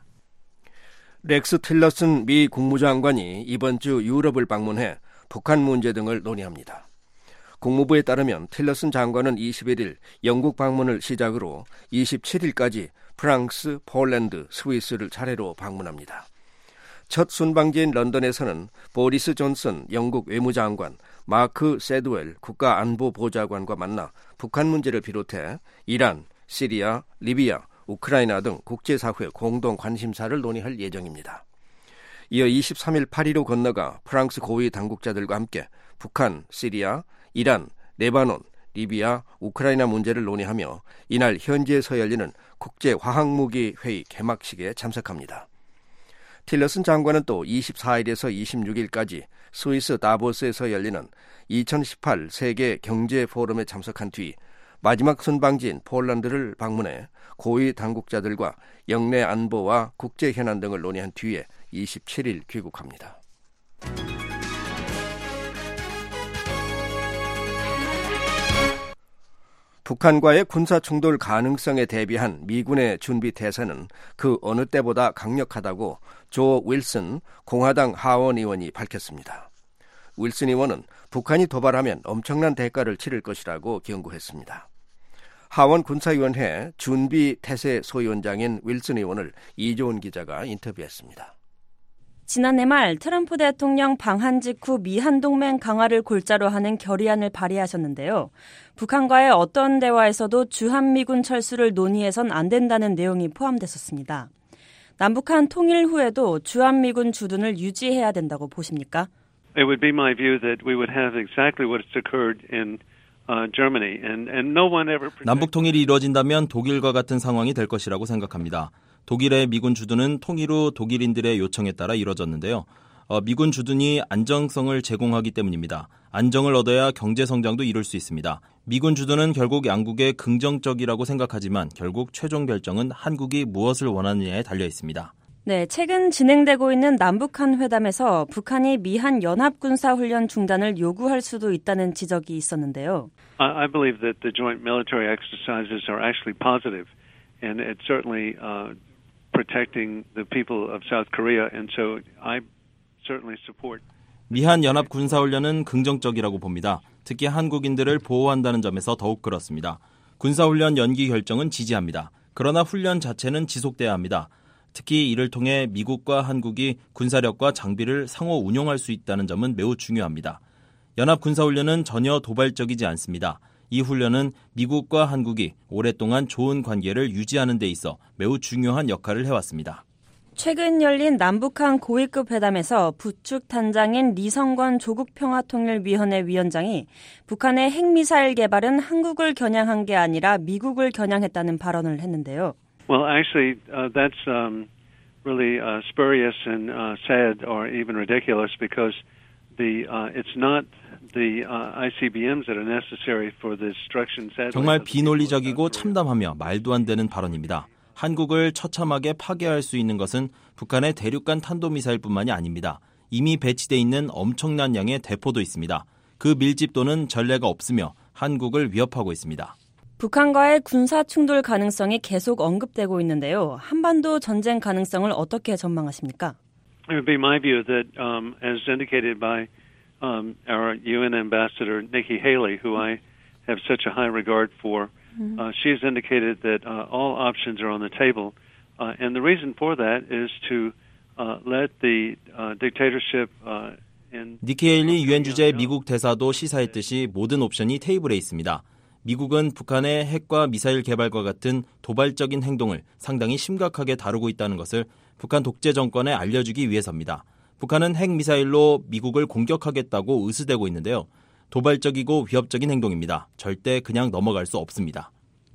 렉스 틸러슨 미 국무장관이 이번 주 유럽을 방문해 북한 문제 등을 논의합니다. 국무부에 따르면 틸러슨 장관은 이십일일 영국 방문을 시작으로 이십칠일까지 프랑스, 폴란드, 스위스를 차례로 방문합니다. 첫 순방지인 런던에서는 보리스 존슨 영국 외무장관, 마크 세드웰 국가안보보좌관과 만나 북한 문제를 비롯해 이란, 시리아, 리비아, 우크라이나 등 국제사회 공동 관심사를 논의할 예정입니다. 이어 이십삼 일 파리로 건너가 프랑스 고위 당국자들과 함께 북한, 시리아, 이란, 레바논, 리비아, 우크라이나 문제를 논의하며 이날 현지에서 열리는 국제화학무기 회의 개막식에 참석합니다. 틸러슨 장관은 또 이십사 일에서 이십육 일까지 스위스 다보스에서 열리는 이천십팔 세계 경제 포럼에 참석한 뒤 마지막 순방지인 폴란드를 방문해 고위 당국자들과 영내 안보와 국제 현안 등을 논의한 뒤에 이십칠 일 귀국합니다. 북한과의 군사 충돌 가능성에 대비한 미군의 준비 태세는 그 어느 때보다 강력하다고 조 윌슨 공화당 하원 의원이 밝혔습니다. 윌슨 의원은 북한이 도발하면 엄청난 대가를 치를 것이라고 경고했습니다. 하원 군사위원회 준비 태세 소위원장인 윌슨 의원을 이조은 기자가 인터뷰했습니다. 지난해 말 트럼프 대통령 방한 직후 미한동맹 강화를 골자로 하는 결의안을 발의하셨는데요. 북한과의 어떤 대화에서도 주한미군 철수를 논의해선 안 된다는 내용이 포함됐었습니다. 남북한 통일 후에도 주한미군 주둔을 유지해야 된다고 보십니까? It would be my view that we would have exactly what has occurred in uh, Germany, and and no one ever. 남북 통일이 이루어진다면 독일과 같은 상황이 될 것이라고 생각합니다. 독일의 미군 주둔은 통일 후 독일인들의 요청에 따라 이뤄졌는데요. 어, 미군 주둔이 안정성을 제공하기 때문입니다. 안정을 얻어야 경제 성장도 이룰 수 있습니다. 미군 주둔은 결국 양국의 긍정적이라고 생각하지만 결국 최종 결정은 한국이 무엇을 원하느냐에 달려 있습니다. 네, 최근 진행되고 있는 남북한 회담에서 북한이 미한 연합군사훈련 중단을 요구할 수도 있다는 지적이 있었는데요. I believe that the joint military exercises are actually positive, and it's certainly uh, protecting the people of South Korea, and so I certainly support. 미한 연합 군사훈련은 긍정적이라고 봅니다. 특히 한국인들을 보호한다는 점에서 더욱 그렇습니다. 군사훈련 연기 결정은 지지합니다. 그러나 훈련 자체는 지속돼야 합니다. 특히 이를 통해 미국과 한국이 군사력과 장비를 상호 운용할 수 있다는 점은 매우 중요합니다. 연합 군사훈련은 전혀 도발적이지 않습니다. 이 훈련은 미국과 한국이 오랫동안 좋은 관계를 유지하는 데 있어 매우 중요한 역할을 해왔습니다. 최근 열린 남북한 고위급 회담에서 부축 단장인 리성건 조국평화통일위원회 위원장이 북한의 핵미사일 개발은 한국을 겨냥한 게 아니라 미국을 겨냥했다는 발언을 했는데요. Well, actually, uh, that's um, really uh, spurious and uh, sad, or even ridiculous, because the uh, it's not the uh, 아이씨비엠s that are necessary for the destruction. 정말 비논리적이고 참담하며 말도 안 되는 발언입니다. 한국을 처참하게 파괴할 수 있는 것은 북한의 대륙간 탄도미사일뿐만이 아닙니다. 이미 배치돼 있는 엄청난 양의 대포도 있습니다. 그 밀집도는 전례가 없으며 한국을 위협하고 있습니다. 북한과의 군사 충돌 가능성이 계속 언급되고 있는데요. 한반도 전쟁 가능성을 어떻게 전망하십니까? It would be my view that, um, as indicated by um, our 유엔 ambassador Nikki Haley, who I have such a high regard for, uh, she has indicated that uh, all options are on the table, uh, and the reason for that is to uh, let the uh, dictatorship. Uh, in 니키 헤일리 유엔 주재 미국 대사도 시사했듯이 모든 옵션이 테이블에 있습니다. 미국은 북한의 핵과 미사일 개발과 같은 도발적인 행동을 상당히 심각하게 다루고 있다는 것을 북한 독재 정권에 알려주기 위해서입니다. 북한은 핵미사일로 미국을 공격하겠다고 의수되고 있는데요. 도발적이고 위협적인 행동입니다. 절대 그냥 넘어갈 수 없습니다.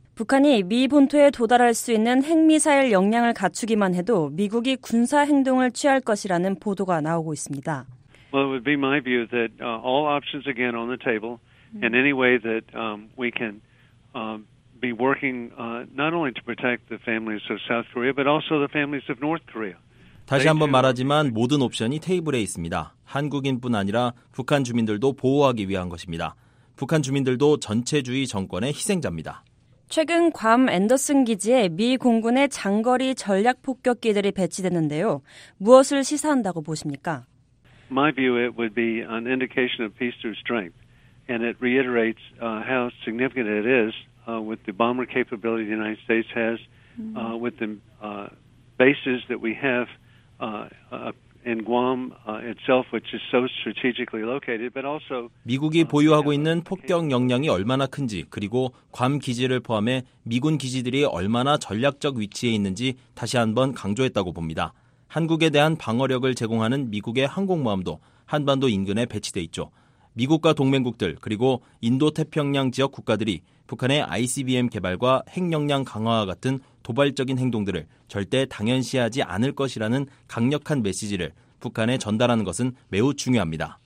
북한이 미 본토에 도달할 수 있는 핵미사일 역량을 갖추기만 해도 미국이 군사 행동을 취할 것이라는 보도가 나오고 있습니다. Well, it would be my view that uh, all options again on the table. In any way that um, we can um, be working uh, not only to protect the families of South Korea, but also the families of North Korea. 다시 한번 말하지만 모든 옵션이 테이블에 있습니다. 한국인뿐 아니라 북한 주민들도 보호하기 위한 것입니다. 북한 주민들도 전체주의 정권의 희생자입니다. 최근 괌 앤더슨 기지에 미 공군의 장거리 전략 폭격기들이 배치됐는데요. 무엇을 시사한다고 보십니까? My view, it would be an indication of peace through strength. And it reiterates uh, how significant it is uh, with the bomber capability the United States has, uh, with the uh, bases that we have uh, uh, in Guam uh, itself, which is so strategically located, but also 미국이 보유하고 있는 폭격 역량이 얼마나 큰지, 그리고 괌 기지를 포함해 미군 기지들이 얼마나 전략적 위치에 있는지 다시 한번 강조했다고 봅니다. 한국에 대한 방어력을 제공하는 미국의 항공모함도 한반도 인근에 배치돼 있죠. 미국과 동맹국들 그리고 인도태평양 지역 국가들이 북한의 아이씨비엠 개발과 핵 역량 강화와 같은 도발적인 행동들을 절대 당연시하지 않을 것이라는 강력한 메시지를 북한에 전달하는 것은 매우 중요합니다.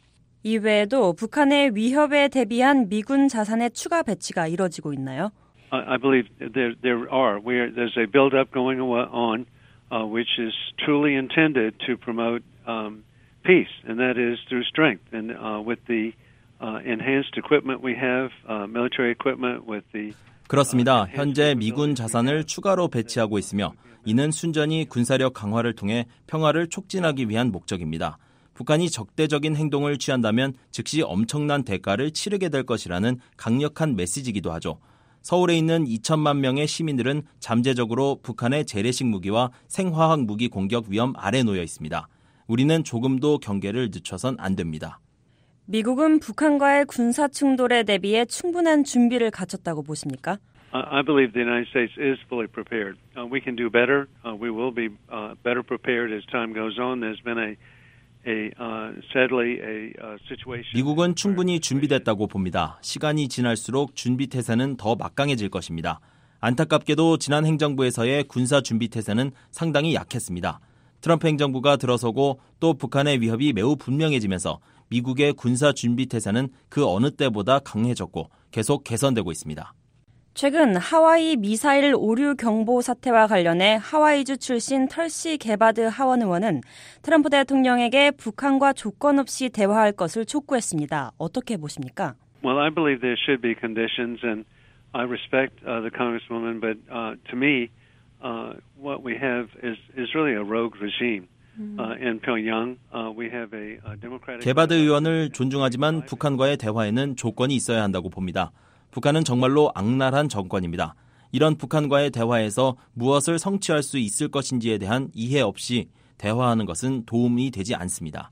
이외에도 북한의 위협에 대비한 미군 자산의 추가 배치가 이뤄지고 있나요? I believe there there are. Where there's a build-up going on, uh, which is truly intended to promote um, peace, and that is through strength. And uh, with the uh, enhanced equipment we have, uh, military equipment, with the 그렇습니다. 현재 미군 자산을 추가로 배치하고 있으며 이는 순전히 군사력 강화를 통해 평화를 촉진하기 위한 목적입니다. 북한이 적대적인 행동을 취한다면 즉시 엄청난 대가를 치르게 될 것이라는 강력한 메시지이기도 하죠. 서울에 있는 이천만 명의 시민들은 잠재적으로 북한의 재래식 무기와 생화학 무기 공격 위험 아래 놓여 있습니다. 우리는 조금도 경계를 늦춰선 안 됩니다. 미국은 북한과의 군사 충돌에 대비해 충분한 준비를 갖췄다고 보십니까? I believe the United States is fully prepared. Uh, we can do better. Uh, we will be uh, better prepared as time goes on. There's been a A, uh, sadly, a, uh, situation. 미국은 충분히 준비됐다고 봅니다. 시간이 지날수록 준비 태세는 더 막강해질 것입니다. 안타깝게도 지난 행정부에서의 군사 준비 태세는 상당히 약했습니다. 트럼프 행정부가 들어서고 또 북한의 위협이 매우 분명해지면서 미국의 군사 준비 태세는 그 어느 때보다 강해졌고 계속 개선되고 있습니다. 최근 하와이 미사일 오류 경보 사태와 관련해 하와이주 출신 털시 게바드 하원 의원은 트럼프 대통령에게 북한과 조건 없이 대화할 것을 촉구했습니다. 어떻게 보십니까? Well, I believe there should be conditions, and I respect uh, the congresswoman, but uh, to me, uh, what we have is is really a rogue regime. Uh, in Pyongyang, uh, we have a, a democratic. 게바드 의원을 존중하지만 북한과의 대화에는 조건이 있어야 한다고 봅니다. 북한은 정말로 악랄한 정권입니다. 이런 북한과의 대화에서 무엇을 성취할 수 있을 것인지에 대한 이해 없이 대화하는 것은 도움이 되지 않습니다.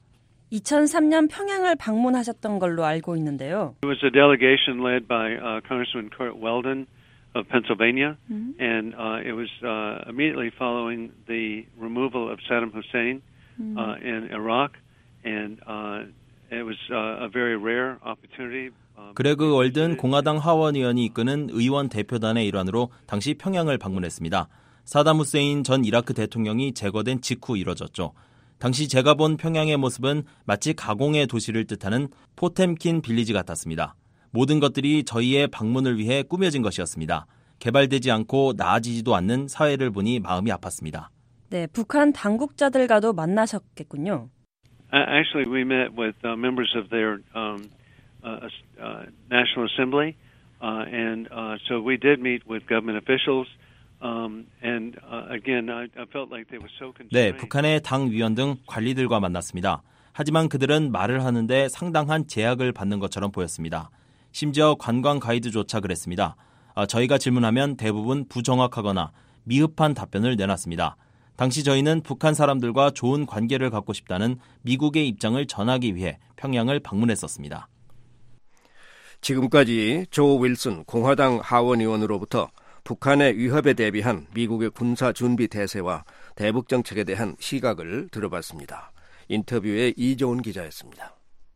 이천삼 년 평양을 방문하셨던 걸로 알고 있는데요. It was a delegation led by uh, Congressman Kurt Weldon of Pennsylvania, mm-hmm. and uh, it was uh, immediately following the removal of Saddam Hussein mm-hmm. uh, in Iraq, and uh, it was uh, a very rare opportunity. 그레그 월든 공화당 하원 의원이 이끄는 의원 대표단의 일환으로 당시 평양을 방문했습니다. 사담 후세인 전 이라크 대통령이 제거된 직후 이뤄졌죠. 당시 제가 본 평양의 모습은 마치 가공의 도시를 뜻하는 포템킨 빌리지 같았습니다. 모든 것들이 저희의 방문을 위해 꾸며진 것이었습니다. 개발되지 않고 나아지지도 않는 사회를 보니 마음이 아팠습니다. 네, 북한 당국자들과도 만나셨겠군요. Actually, we met with uh, members of their um, uh, uh, National Assembly, uh, and uh, so we did meet with government officials. Um, and uh, again, I, I felt like they were so constrained. 네, 북한의 당 위원 등 관리들과 만났습니다. 하지만 그들은 말을 하는데 상당한 제약을 받는 것처럼 보였습니다. 심지어 관광 가이드조차 그랬습니다. 아, 저희가 질문하면 대부분 부정확하거나 미흡한 답변을 내놨습니다. 당시 저희는 북한 사람들과 좋은 관계를 갖고 싶다는 미국의 입장을 전하기 위해 평양을 방문했었습니다. 지금까지 조 윌슨 공화당 하원 의원으로부터 북한의 위협에 대비한 미국의 군사 준비 대세와 대북 정책에 대한 시각을 들어봤습니다. 인터뷰에 이조은 기자였습니다.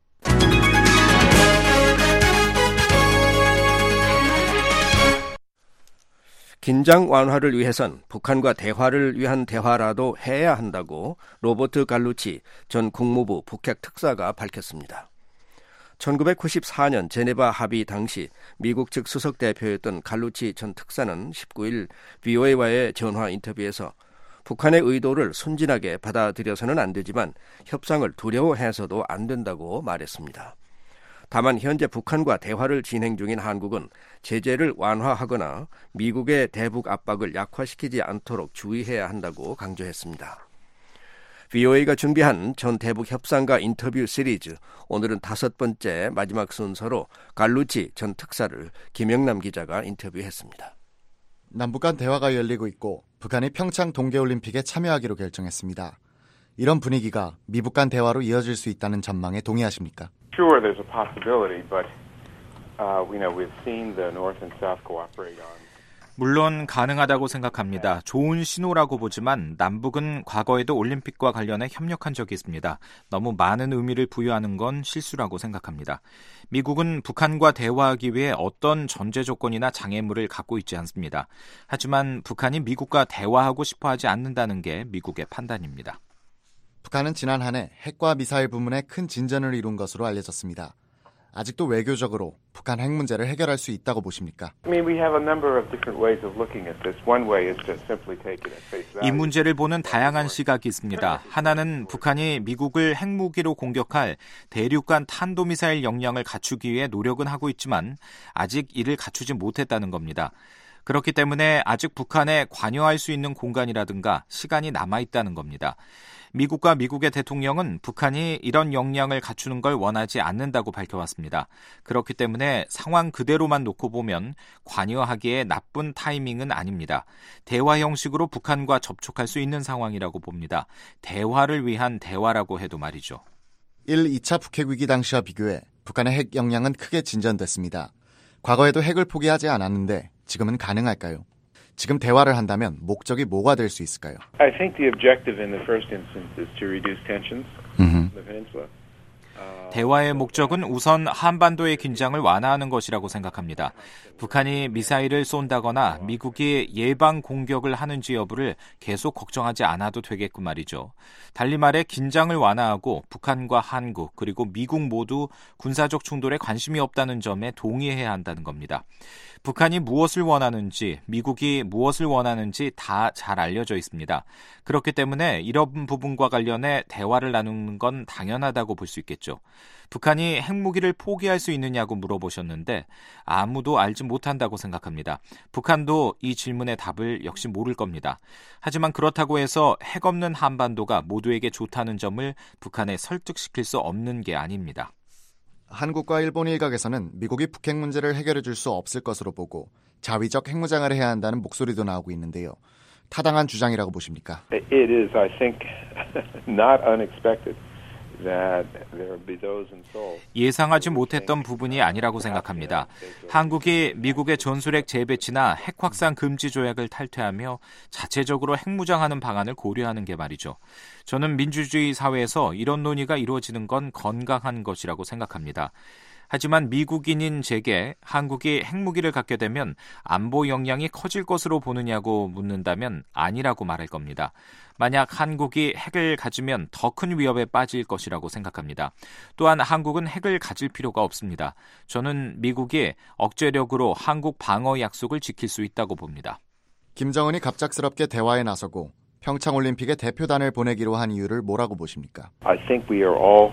긴장 완화를 위해선 북한과 대화를 위한 대화라도 해야 한다고 로버트 갈루치 전 국무부 북핵 특사가 밝혔습니다. 천구백구십사 년 제네바 합의 당시 미국 측 수석 대표였던 갈루치 전 특사는 십구 일 브이오에이와의 전화 인터뷰에서 북한의 의도를 순진하게 받아들여서는 안 되지만 협상을 두려워해서도 안 된다고 말했습니다. 다만 현재 북한과 대화를 진행 중인 한국은 제재를 완화하거나 미국의 대북 압박을 약화시키지 않도록 주의해야 한다고 강조했습니다. 브이오에이가 준비한 전 대북 협상가 인터뷰 시리즈, 오늘은 다섯 번째 마지막 순서로 갈루치 전 특사를 김영남 기자가 인터뷰했습니다. 남북 간 대화가 열리고 있고 북한이 평창 동계올림픽에 참여하기로 결정했습니다. 이런 분위기가 미북 간 대화로 이어질 수 있다는 전망에 동의하십니까? Sure, there's a possibility, but uh, we know we've seen the North and South cooperate on. 물론 가능하다고 생각합니다. 좋은 신호라고 보지만 남북은 과거에도 올림픽과 관련해 협력한 적이 있습니다. 너무 많은 의미를 부여하는 건 실수라고 생각합니다. 미국은 북한과 대화하기 위해 어떤 전제 조건이나 장애물을 갖고 있지 않습니다. 하지만 북한이 미국과 대화하고 싶어 하지 않는다는 게 미국의 판단입니다. 북한은 지난 한 해 핵과 미사일 부문에 큰 진전을 이룬 것으로 알려졌습니다. 아직도 외교적으로 북한 핵 문제를 해결할 수 있다고 보십니까? 이 문제를 보는 다양한 시각이 있습니다. 하나는 북한이 미국을 핵무기로 공격할 대륙간 탄도미사일 역량을 갖추기 위해 노력은 하고 있지만 아직 이를 갖추지 못했다는 겁니다. 그렇기 때문에 아직 북한에 관여할 수 있는 공간이라든가 시간이 남아있다는 겁니다. 미국과 미국의 대통령은 북한이 이런 역량을 갖추는 걸 원하지 않는다고 밝혀왔습니다. 그렇기 때문에 상황 그대로만 놓고 보면 관여하기에 나쁜 타이밍은 아닙니다. 대화 형식으로 북한과 접촉할 수 있는 상황이라고 봅니다. 대화를 위한 대화라고 해도 말이죠. 일, 이 차 북핵 위기 당시와 비교해 북한의 핵 역량은 크게 진전됐습니다. 과거에도 핵을 포기하지 않았는데 지금은 가능할까요? 지금 대화를 한다면 목적이 뭐가 될 수 있을까요? I think the objective in the first instance is to reduce tensions in the peninsula. 대화의 목적은 우선 한반도의 긴장을 완화하는 것이라고 생각합니다. 북한이 미사일을 쏜다거나 미국이 예방 공격을 하는지 여부를 계속 걱정하지 않아도 되겠군 말이죠. 달리 말해 긴장을 완화하고 북한과 한국 그리고 미국 모두 군사적 충돌에 관심이 없다는 점에 동의해야 한다는 겁니다. 북한이 무엇을 원하는지 미국이 무엇을 원하는지 다 잘 알려져 있습니다. 그렇기 때문에 이런 부분과 관련해 대화를 나누는 건 당연하다고 볼 수 있겠죠. 북한이 핵무기를 포기할 수 있느냐고 물어보셨는데 아무도 알지 못한다고 생각합니다. 북한도 이 질문의 답을 역시 모를 겁니다. 하지만 그렇다고 해서 핵 없는 한반도가 모두에게 좋다는 점을 북한에 설득시킬 수 없는 게 아닙니다. 한국과 일본 일각에서는 미국이 북핵 문제를 해결해 줄 수 없을 것으로 보고 자위적 핵무장을 해야 한다는 목소리도 나오고 있는데요. 타당한 주장이라고 보십니까? It is, I think, not unexpected that there will be those in Seoul. 예상하지 못했던 부분이 아니라고 생각합니다. 한국이 미국의 전술핵 재배치나 핵 확산 금지 조약을 탈퇴하며 자체적으로 핵무장하는 방안을 고려하는 게 말이죠. 저는 민주주의 사회에서 이런 논의가 이루어지는 건 건강한 것이라고 생각합니다. 하지만 미국인인 제게 한국이 핵무기를 갖게 되면 안보 역량이 커질 것으로 보느냐고 묻는다면 아니라고 말할 겁니다. 만약 한국이 핵을 가지면 더 큰 위협에 빠질 것이라고 생각합니다. 또한 한국은 핵을 가질 필요가 없습니다. 저는 미국이 억제력으로 한국 방어 약속을 지킬 수 있다고 봅니다. 김정은이 갑작스럽게 대화에 나서고 평창올림픽에 대표단을 보내기로 한 이유를 뭐라고 보십니까? I think we are all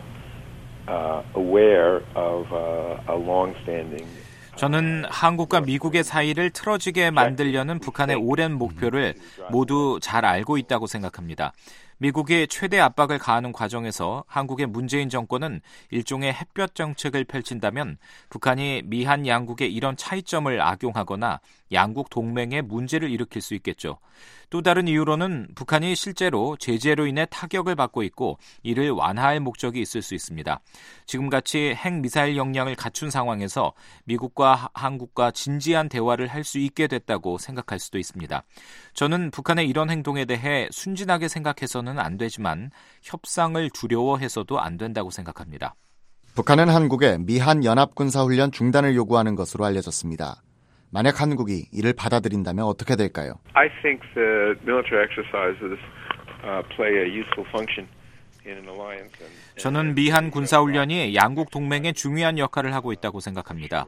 Uh, aware of uh, a long-standing. 저는 한국과 미국의 사이를 틀어지게 만들려는 북한의 오랜 목표를 모두 잘 알고 있다고 생각합니다. 미국이 최대 압박을 가하는 과정에서 한국의 문재인 정권은 일종의 햇볕 정책을 펼친다면 북한이 미한 양국의 이런 차이점을 악용하거나 양국 동맹에 문제를 일으킬 수 있겠죠. 또 다른 이유로는 북한이 실제로 제재로 인해 타격을 받고 있고 이를 완화할 목적이 있을 수 있습니다. 지금같이 핵미사일 역량을 갖춘 상황에서 미국과 한국과 진지한 대화를 할 수 있게 됐다고 생각할 수도 있습니다. 저는 북한의 이런 행동에 대해 순진하게 생각해서는 안 되지만 협상을 두려워해서도 안 된다고 생각합니다. 북한은 한국에 미한 연합군사훈련 중단을 요구하는 것으로 알려졌습니다. 만약 한국이 이를 받아들인다면 어떻게 될까요? I think the military exercises uh, play a useful function in an alliance. And, 저는 미한 군사훈련이 양국 동맹에 중요한 역할을 하고 있다고 생각합니다.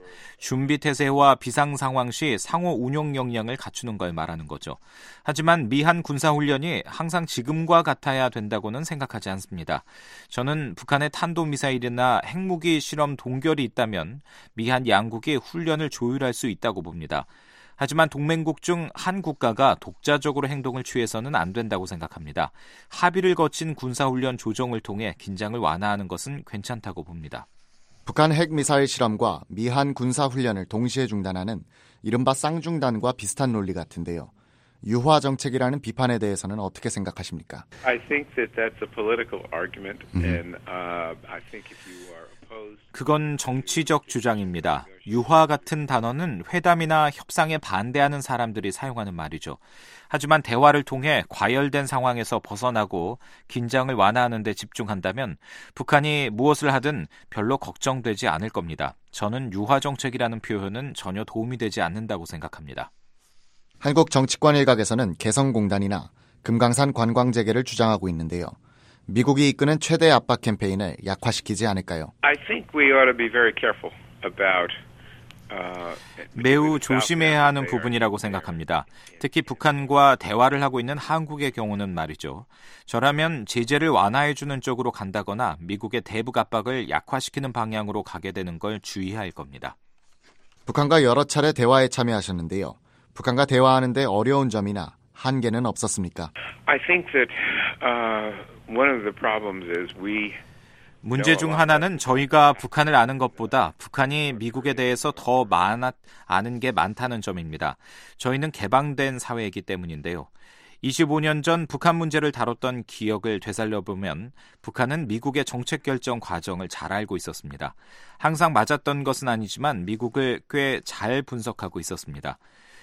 준비태세와 비상상황 시 상호 운용 역량을 갖추는 걸 말하는 거죠. 하지만 미한 군사훈련이 항상 지금과 같아야 된다고는 생각하지 않습니다. 저는 북한의 탄도미사일이나 핵무기 실험 동결이 있다면 미한 양국이 훈련을 조율할 수 있다고 봅니다. 하지만 동맹국 중 한 국가가 독자적으로 행동을 취해서는 안 된다고 생각합니다. 합의를 거친 군사훈련 조정을 통해 긴장을 완화하는 것은 괜찮다고 봅니다. 북한 핵미사일 실험과 미한 군사훈련을 동시에 중단하는 이른바 쌍중단과 비슷한 논리 같은데요. 유화 정책이라는 비판에 대해서는 어떻게 생각하십니까? I think that that's a political argument, and uh, I think if you are opposed. 그건 정치적 주장입니다. 유화 같은 단어는 회담이나 협상에 반대하는 사람들이 사용하는 말이죠. 하지만 대화를 통해 과열된 상황에서 벗어나고 긴장을 완화하는 데 집중한다면 북한이 무엇을 하든 별로 걱정되지 않을 겁니다. 저는 유화 정책이라는 표현은 전혀 도움이 되지 않는다고 생각합니다. 한국 정치권 일각에서는 개성공단이나 금강산 관광재개를 주장하고 있는데요. 미국이 이끄는 최대 압박 캠페인을 약화시키지 않을까요? I think we ought to be very careful about. Uh, 매우 조심해야 하는 부분이라고 생각합니다. 특히 북한과 대화를 하고 있는 한국의 경우는 말이죠. 저라면 제재를 완화해주는 쪽으로 간다거나 미국의 대북 압박을 약화시키는 방향으로 가게 되는 걸 주의해야 할 겁니다. 북한과 여러 차례 대화에 참여하셨는데요. 북한과 대화하는데 어려운 점이나 한계는 없었습니까? I think that uh, one of the problems is we. 문제 중 하나는 저희가 북한을 아는 것보다 북한이 미국에 대해서 더 많아, 아는 게 많다는 점입니다. 저희는 개방된 사회이기 때문인데요. 이십오 년 전 북한 문제를 다뤘던 기억을 되살려보면 북한은 미국의 정책 결정 과정을 잘 알고 있었습니다. 항상 맞았던 것은 아니지만 미국을 꽤 잘 분석하고 있었습니다.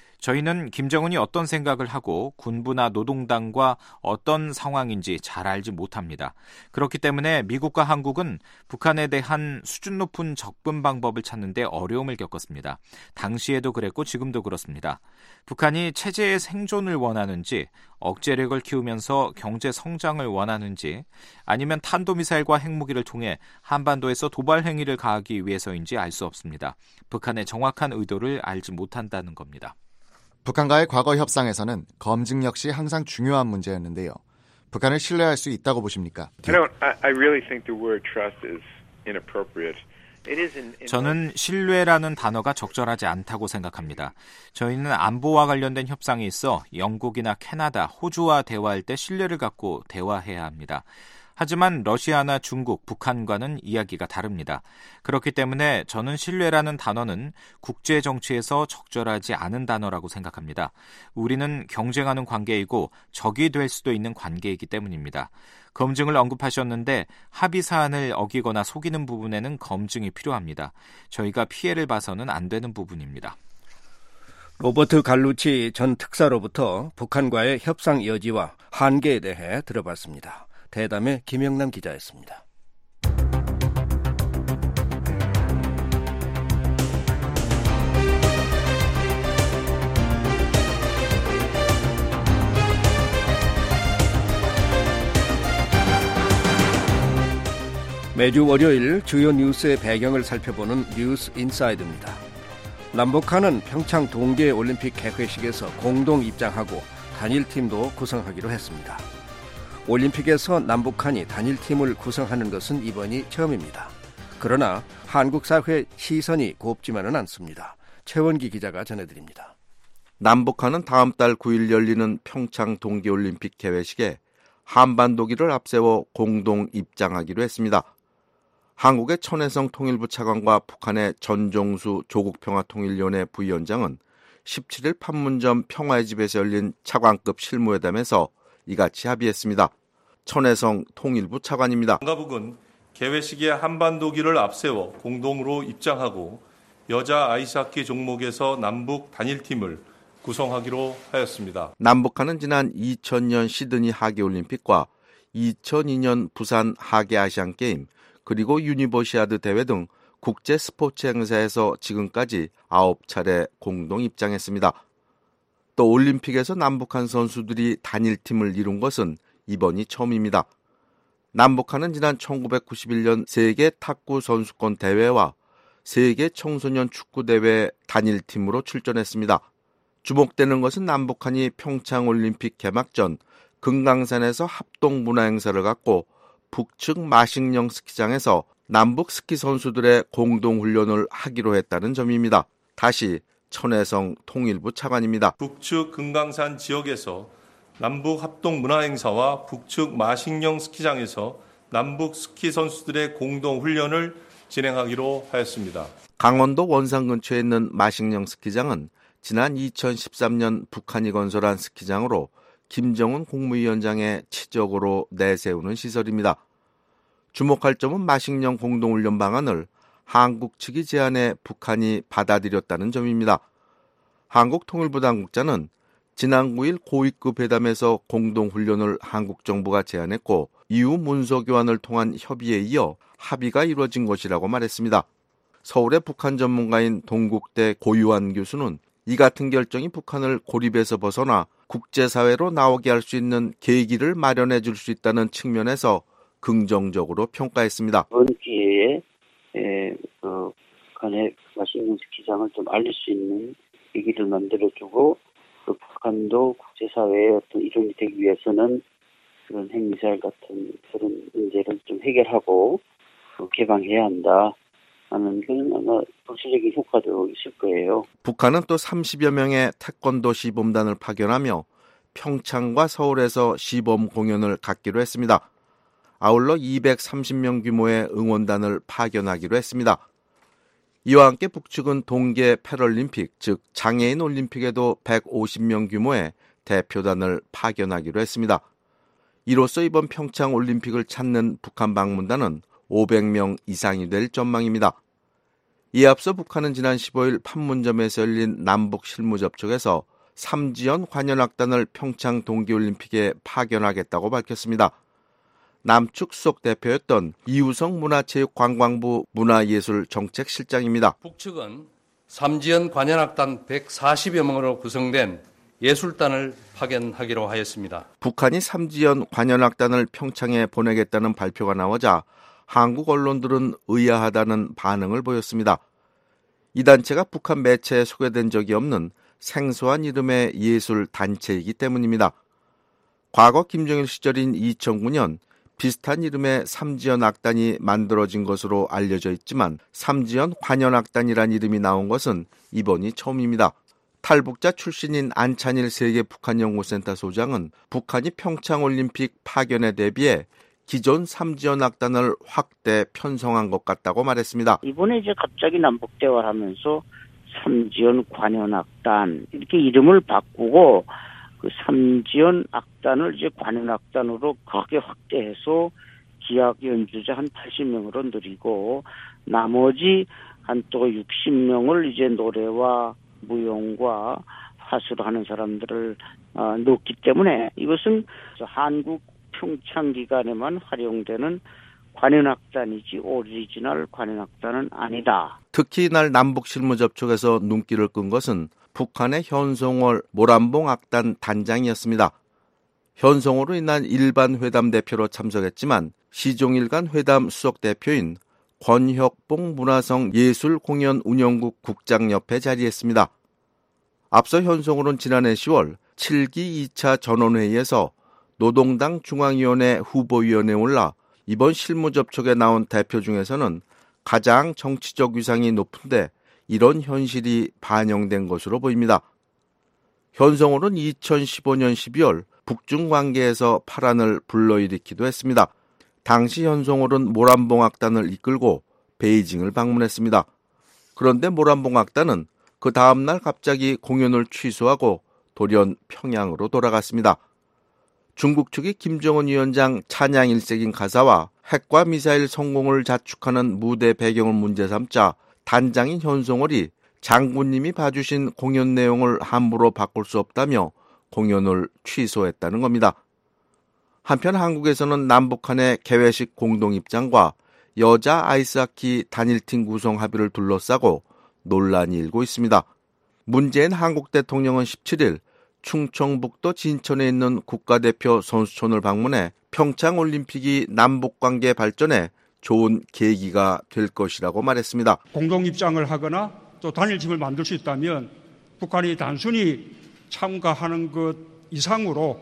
저희는 김정은이 어떤 생각을 하고 군부나 노동당과 어떤 상황인지 잘 알지 못합니다. 그렇기 때문에 미국과 한국은 북한에 대한 수준 높은 접근 방법을 찾는 데 어려움을 겪었습니다. 당시에도 그랬고 지금도 그렇습니다. 북한이 체제의 생존을 원하는지, 억제력을 키우면서 경제 성장을 원하는지, 아니면 탄도미사일과 핵무기를 통해 한반도에서 도발 행위를 가하기 위해서인지 알 수 없습니다. 북한의 정확한 의도를 알지 못한다는 겁니다. 북한과의 과거 협상에서는 검증 역시 항상 중요한 문제였는데요. 북한을 신뢰할 수 있다고 보십니까? I don't. I, I really think the word trust is inappropriate. It is in, in 저는 신뢰라는 단어가 적절하지 않다고 생각합니다. 저희는 안보와 관련된 협상이 있어 영국이나 캐나다, 호주와 대화할 때 신뢰를 갖고 대화해야 합니다. 하지만 러시아나 중국, 북한과는 이야기가 다릅니다. 그렇기 때문에 저는 신뢰라는 단어는 국제 정치에서 적절하지 않은 단어라고 생각합니다. 우리는 경쟁하는 관계이고 적이 될 수도 있는 관계이기 때문입니다. 검증을 언급하셨는데 합의 사안을 어기거나 속이는 부분에는 검증이 필요합니다. 저희가 피해를 봐서는 안 되는 부분입니다. 로버트 갈루치 전 특사로부터 북한과의 협상 여지와 한계에 대해 들어봤습니다. 대담의 김영남 기자였습니다. 매주 월요일 주요 뉴스의 배경을 살펴보는 뉴스 인사이드입니다. 남북한은 평창 동계올림픽 개회식에서 공동 입장하고 단일팀도 구성하기로 했습니다. 올림픽에서 남북한이 단일팀을 구성하는 것은 이번이 처음입니다. 그러나 한국 사회 시선이 곱지만은 않습니다. 최원기 기자가 전해드립니다. 남북한은 다음 달 구 일 열리는 평창 동계올림픽 개회식에 한반도기를 앞세워 공동 입장하기로 했습니다. 한국의 천혜성 통일부 차관과 북한의 전종수 조국평화통일위원회 부위원장은 십칠 일 판문점 평화의 집에서 열린 차관급 실무회담에서 이같이 합의했습니다. 천혜성 통일부 차관입니다. 남가북은 개회식에 한반도기를 앞세워 공동으로 입장하고 여자 아이스하키 종목에서 남북 단일팀을 구성하기로 하였습니다. 남북한은 지난 이천 년 시드니 하계올림픽과 이천이 년 부산 하계아시안게임 그리고 유니버시아드 대회 등 국제 스포츠 행사에서 지금까지 아홉 차례 공동 입장했습니다. 또 올림픽에서 남북한 선수들이 단일팀을 이룬 것은 이번이 처음입니다. 남북한은 지난 천구백구십일 년 세계 탁구 선수권 대회와 세계 청소년 축구 대회 단일팀으로 출전했습니다. 주목되는 것은 남북한이 평창올림픽 개막 전 금강산에서 합동 문화 행사를 갖고 북측 마식령 스키장에서 남북 스키 선수들의 공동훈련을 하기로 했다는 점입니다. 다시 천혜성 통일부 차관입니다. 북측 금강산 지역에서 남북 합동 문화행사와 북측 마식령 스키장에서 남북 스키 선수들의 공동훈련을 진행하기로 하였습니다. 강원도 원산 근처에 있는 마식령 스키장은 지난 이천십삼 년 북한이 건설한 스키장으로 김정은 국무위원장의 치적으로 내세우는 시설입니다. 주목할 점은 마식령 공동훈련 방안을 한국 측이 제안해 북한이 받아들였다는 점입니다. 한국통일부 당국자는 지난 구 일 고위급 회담에서 공동훈련을 한국 정부가 제안했고 이후 문서 교환을 통한 협의에 이어 합의가 이루어진 것이라고 말했습니다. 서울의 북한 전문가인 동국대 고유한 교수는 이 같은 결정이 북한을 고립에서 벗어나 국제사회로 나오게 할 수 있는 계기를 마련해 줄 수 있다는 측면에서 긍정적으로 평가했습니다. 이번 기회에 에, 그 북한의 마식령 스키장을 좀 알릴 수 있는 계기를 만들어주고 그 북한도 국제사회의 어떤 일원이 되기 위해서는 그런 핵미사일 같은 그런 문제를 좀 해결하고 어, 개방해야 한다 하는 건 아마 정치적인 효과도 있을 거예요. 북한은 또 삼십여 명의 태권도 시범단을 파견하며 평창과 서울에서 시범 공연을 갖기로 했습니다. 아울러 이백삼십 명 규모의 응원단을 파견하기로 했습니다. 이와 함께 북측은 동계 패럴림픽, 즉 장애인 올림픽에도 백오십 명 규모의 대표단을 파견하기로 했습니다. 이로써 이번 평창 올림픽을 찾는 북한 방문단은 오백 명 이상이 될 전망입니다. 이에 앞서 북한은 지난 십오 일 판문점에서 열린 남북 실무 접촉에서 삼지연 관현악단을 평창 동계올림픽에 파견하겠다고 밝혔습니다. 남측 수석 대표였던 이우성 문화체육관광부 문화예술정책실장입니다. 북측은 삼지연 관현악단 백사십여 명으로 구성된 예술단을 파견하기로 하였습니다. 북한이 삼지연 관현악단을 평창에 보내겠다는 발표가 나오자 한국 언론들은 의아하다는 반응을 보였습니다. 이 단체가 북한 매체에 소개된 적이 없는 생소한 이름의 예술 단체이기 때문입니다. 과거 김정일 시절인 이천구 년 비슷한 이름의 삼지연 악단이 만들어진 것으로 알려져 있지만 삼지연 관현악단이란 이름이 나온 것은 이번이 처음입니다. 탈북자 출신인 안찬일 세계 북한연구센터 소장은 북한이 평창올림픽 파견에 대비해 기존 삼지연 악단을 확대 편성한 것 같다고 말했습니다. 이번에 이제 갑자기 남북 대화를 하면서 삼지연 관현악단 이렇게 이름을 바꾸고 그 삼지연 악단을 이제 관현악단으로 크게 확대해서 기악 연주자 한 팔십 명으로 늘리고 나머지 한 또 육십 명을 이제 노래와 무용과 화수를 하는 사람들을 어, 넣기 때문에 이것은 한국 평창 기간에만 활용되는 관현악단이지 오리지널 관현악단은 아니다. 특히 이날 남북 실무 접촉에서 눈길을 끈 것은 북한의 현송월 모란봉 악단 단장이었습니다. 현송월은 이날 일반 회담 대표로 참석했지만 시종일관 회담 수석 대표인 권혁봉 문화성 예술공연운영국 국장옆에 자리했습니다. 앞서 현송월은 지난해 시월 칠 기 이 차 전원회의에서 노동당 중앙위원회 후보위원회에 올라 이번 실무 접촉에 나온 대표 중에서는 가장 정치적 위상이 높은데 이런 현실이 반영된 것으로 보입니다. 현성월은 이천십오 년 십이 월 북중 관계에서 파란을 불러일으키기도 했습니다. 당시 현성월은 모란봉 악단을 이끌고 베이징을 방문했습니다. 그런데 모란봉 악단은 그 다음날 갑자기 공연을 취소하고 돌연 평양으로 돌아갔습니다. 중국 측이 김정은 위원장 찬양 일색인 가사와 핵과 미사일 성공을 자축하는 무대 배경을 문제 삼자 단장인 현송월이 장군님이 봐주신 공연 내용을 함부로 바꿀 수 없다며 공연을 취소했다는 겁니다. 한편 한국에서는 남북한의 개회식 공동입장과 여자 아이스하키 단일팀 구성 합의를 둘러싸고 논란이 일고 있습니다. 문재인 한국 대통령은 십칠 일 충청북도 진천에 있는 국가대표 선수촌을 방문해 평창올림픽이 남북관계 발전에 좋은 계기가 될 것이라고 말했습니다. 공동입장을 하거나 또 단일팀을 만들 수 있다면 북한이 단순히 참가하는 것 이상으로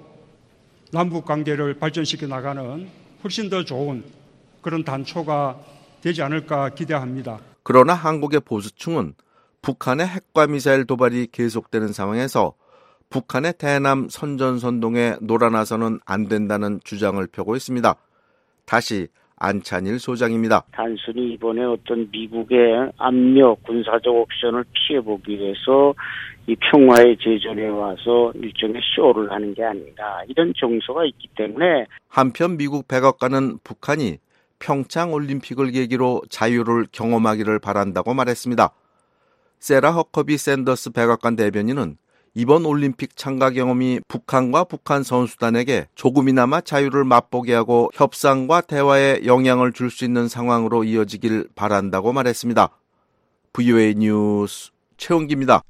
남북관계를 발전시켜 나가는 훨씬 더 좋은 그런 단초가 되지 않을까 기대합니다. 그러나 한국의 보수층은 북한의 핵과 미사일 도발이 계속되는 상황에서 북한의 대남 선전선동에 놀아나서는 안 된다는 주장을 펴고 있습니다. 다시 안찬일 소장입니다. 단순히 이번에 어떤 미국의 압력 군사적 옵션을 피해보기 위해서 이 평화의 제전에 와서 일종의 쇼를 하는 게 아니라 이런 정서가 있기 때문에. 한편 미국 백악관은 북한이 평창 올림픽을 계기로 자유를 경험하기를 바란다고 말했습니다. 세라 허커비 샌더스 백악관 대변인은 이번 올림픽 참가 경험이 북한과 북한 선수단에게 조금이나마 자유를 맛보게 하고 협상과 대화에 영향을 줄 수 있는 상황으로 이어지길 바란다고 말했습니다. 브이오에이 뉴스 최원기입니다.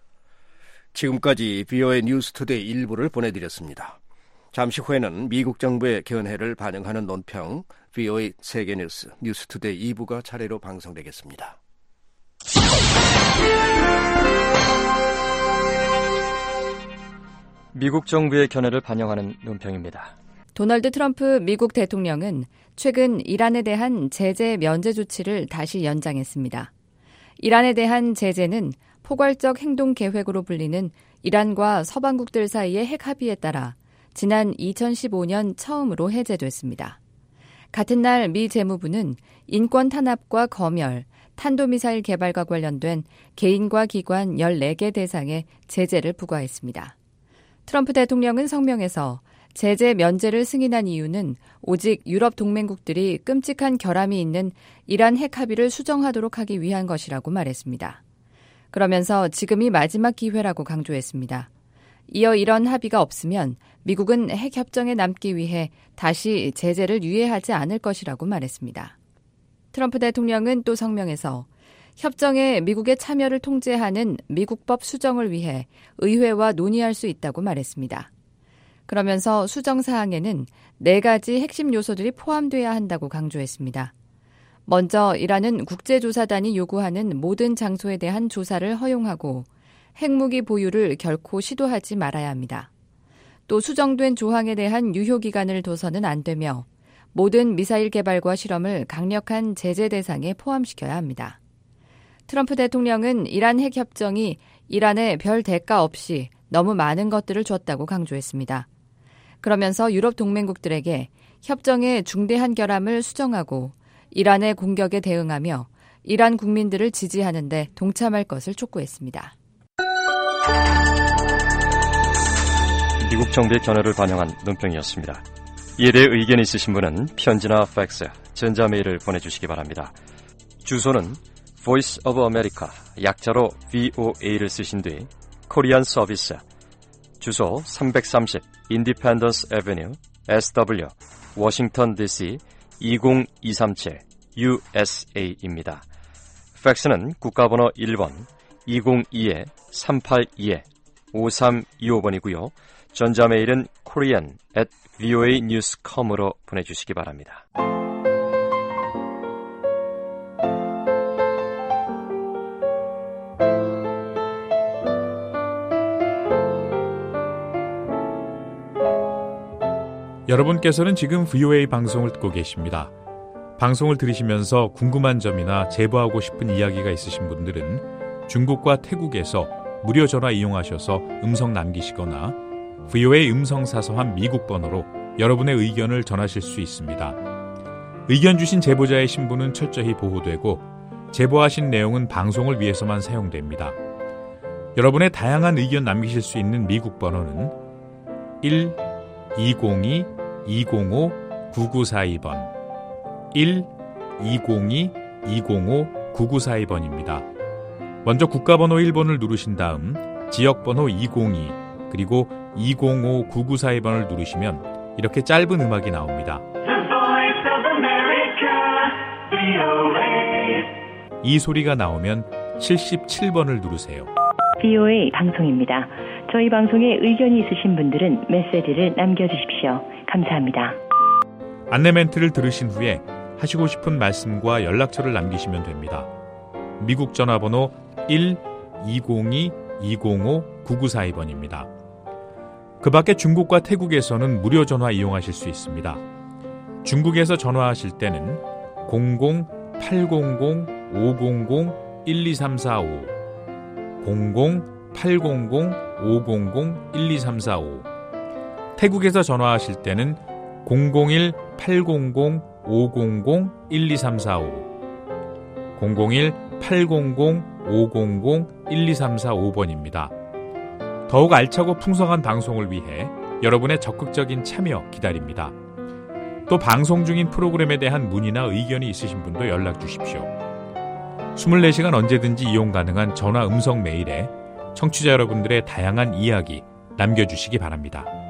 지금까지 브이오에이 뉴스투데이 일부를 보내드렸습니다. 잠시 후에는 미국 정부의 견해를 반영하는 논평 브이오에이 세계뉴스 뉴스투데이 이 부가 차례로 방송되겠습니다. 미국 정부의 견해를 반영하는 논평입니다. 도널드 트럼프 미국 대통령은 최근 이란에 대한 제재 면제 조치를 다시 연장했습니다. 이란에 대한 제재는 포괄적 행동 계획으로 불리는 이란과 서방국들 사이의 핵 합의에 따라 지난 이천십오 년 처음으로 해제됐습니다. 같은 날 미 재무부는 인권 탄압과 검열, 탄도미사일 개발과 관련된 개인과 기관 열네 개 대상에 제재를 부과했습니다. 트럼프 대통령은 성명에서 제재 면제를 승인한 이유는 오직 유럽 동맹국들이 끔찍한 결함이 있는 이란 핵 합의를 수정하도록 하기 위한 것이라고 말했습니다. 그러면서 지금이 마지막 기회라고 강조했습니다. 이어 이런 합의가 없으면 미국은 핵 협정에 남기 위해 다시 제재를 유예하지 않을 것이라고 말했습니다. 트럼프 대통령은 또 성명에서 협정에 미국의 참여를 통제하는 미국법 수정을 위해 의회와 논의할 수 있다고 말했습니다. 그러면서 수정 사항에는 네 가지 핵심 요소들이 포함돼야 한다고 강조했습니다. 먼저 이란은 국제조사단이 요구하는 모든 장소에 대한 조사를 허용하고 핵무기 보유를 결코 시도하지 말아야 합니다. 또 수정된 조항에 대한 유효기간을 둬서는 안 되며 모든 미사일 개발과 실험을 강력한 제재 대상에 포함시켜야 합니다. 트럼프 대통령은 이란 핵협정이 이란에 별 대가 없이 너무 많은 것들을 줬다고 강조했습니다. 그러면서 유럽 동맹국들에게 협정의 중대한 결함을 수정하고 이란의 공격에 대응하며 이란 국민들을 지지하는 데 동참할 것을 촉구했습니다. 미국 정부의 견해를 반영한 논평이었습니다. 이에 대해 의견이 있으신 분은 편지나 팩스, 전자메일을 보내주시기 바랍니다. 주소는 Voice of America, 약자로 브이오에이를 쓰신 뒤 코리안 서비스, 주소 삼백삼십 Independence Avenue, 에스더블유, 워싱턴 디씨 이공이삼칠 유에스에이입니다. 팩스는 국가번호 일 번 이공이 삼팔이 오삼이오 번이고요. 전자메일은 korean at 브이오에이 뉴스 닷 컴으로 보내주시기 바랍니다. 여러분께서는 지금 브이오에이 방송을 듣고 계십니다. 방송을 들으시면서 궁금한 점이나 제보하고 싶은 이야기가 있으신 분들은 중국과 태국에서 무료 전화 이용하셔서 음성 남기시거나 브이오에이 음성사서함 미국 번호로 여러분의 의견을 전하실 수 있습니다. 의견 주신 제보자의 신분은 철저히 보호되고 제보하신 내용은 방송을 위해서만 사용됩니다. 여러분의 다양한 의견 남기실 수 있는 미국 번호는 일 이공이 이공오 구구사이 번 일 이공이 이공오 구구사이 번입니다. 먼저 국가번호 일 번을 누르신 다음 지역번호 이공이 그리고 이공오 구구사이 번을 누르시면 이렇게 짧은 음악이 나옵니다. 이 소리가 나오면 칠십칠 번을 누르세요. 브이오에이 방송입니다. 저희 방송에 의견이 있으신 분들은 메시지를 남겨주십시오. 감사합니다. 안내 멘트를 들으신 후에 하시고 싶은 말씀과 연락처를 남기시면 됩니다. 미국 전화번호 일 이공이 이공오 구구사이 번입니다. 그 밖에 중국과 태국에서는 무료 전화 이용하실 수 있습니다. 중국에서 전화하실 때는 공공 팔공공 오공공 일이삼사오 공공 팔공공 오공공 일이삼사오 태국에서 전화하실 때는 공공일 팔공공 오공공 일이삼사오 공공일 팔공공 오공공 일이삼사오 번입니다. 더욱 알차고 풍성한 방송을 위해 여러분의 적극적인 참여 기다립니다. 또 방송 중인 프로그램에 대한 문의나 의견이 있으신 분도 연락 주십시오. 이십사 시간 언제든지 이용 가능한 전화 음성 메일에 청취자 여러분들의 다양한 이야기 남겨주시기 바랍니다.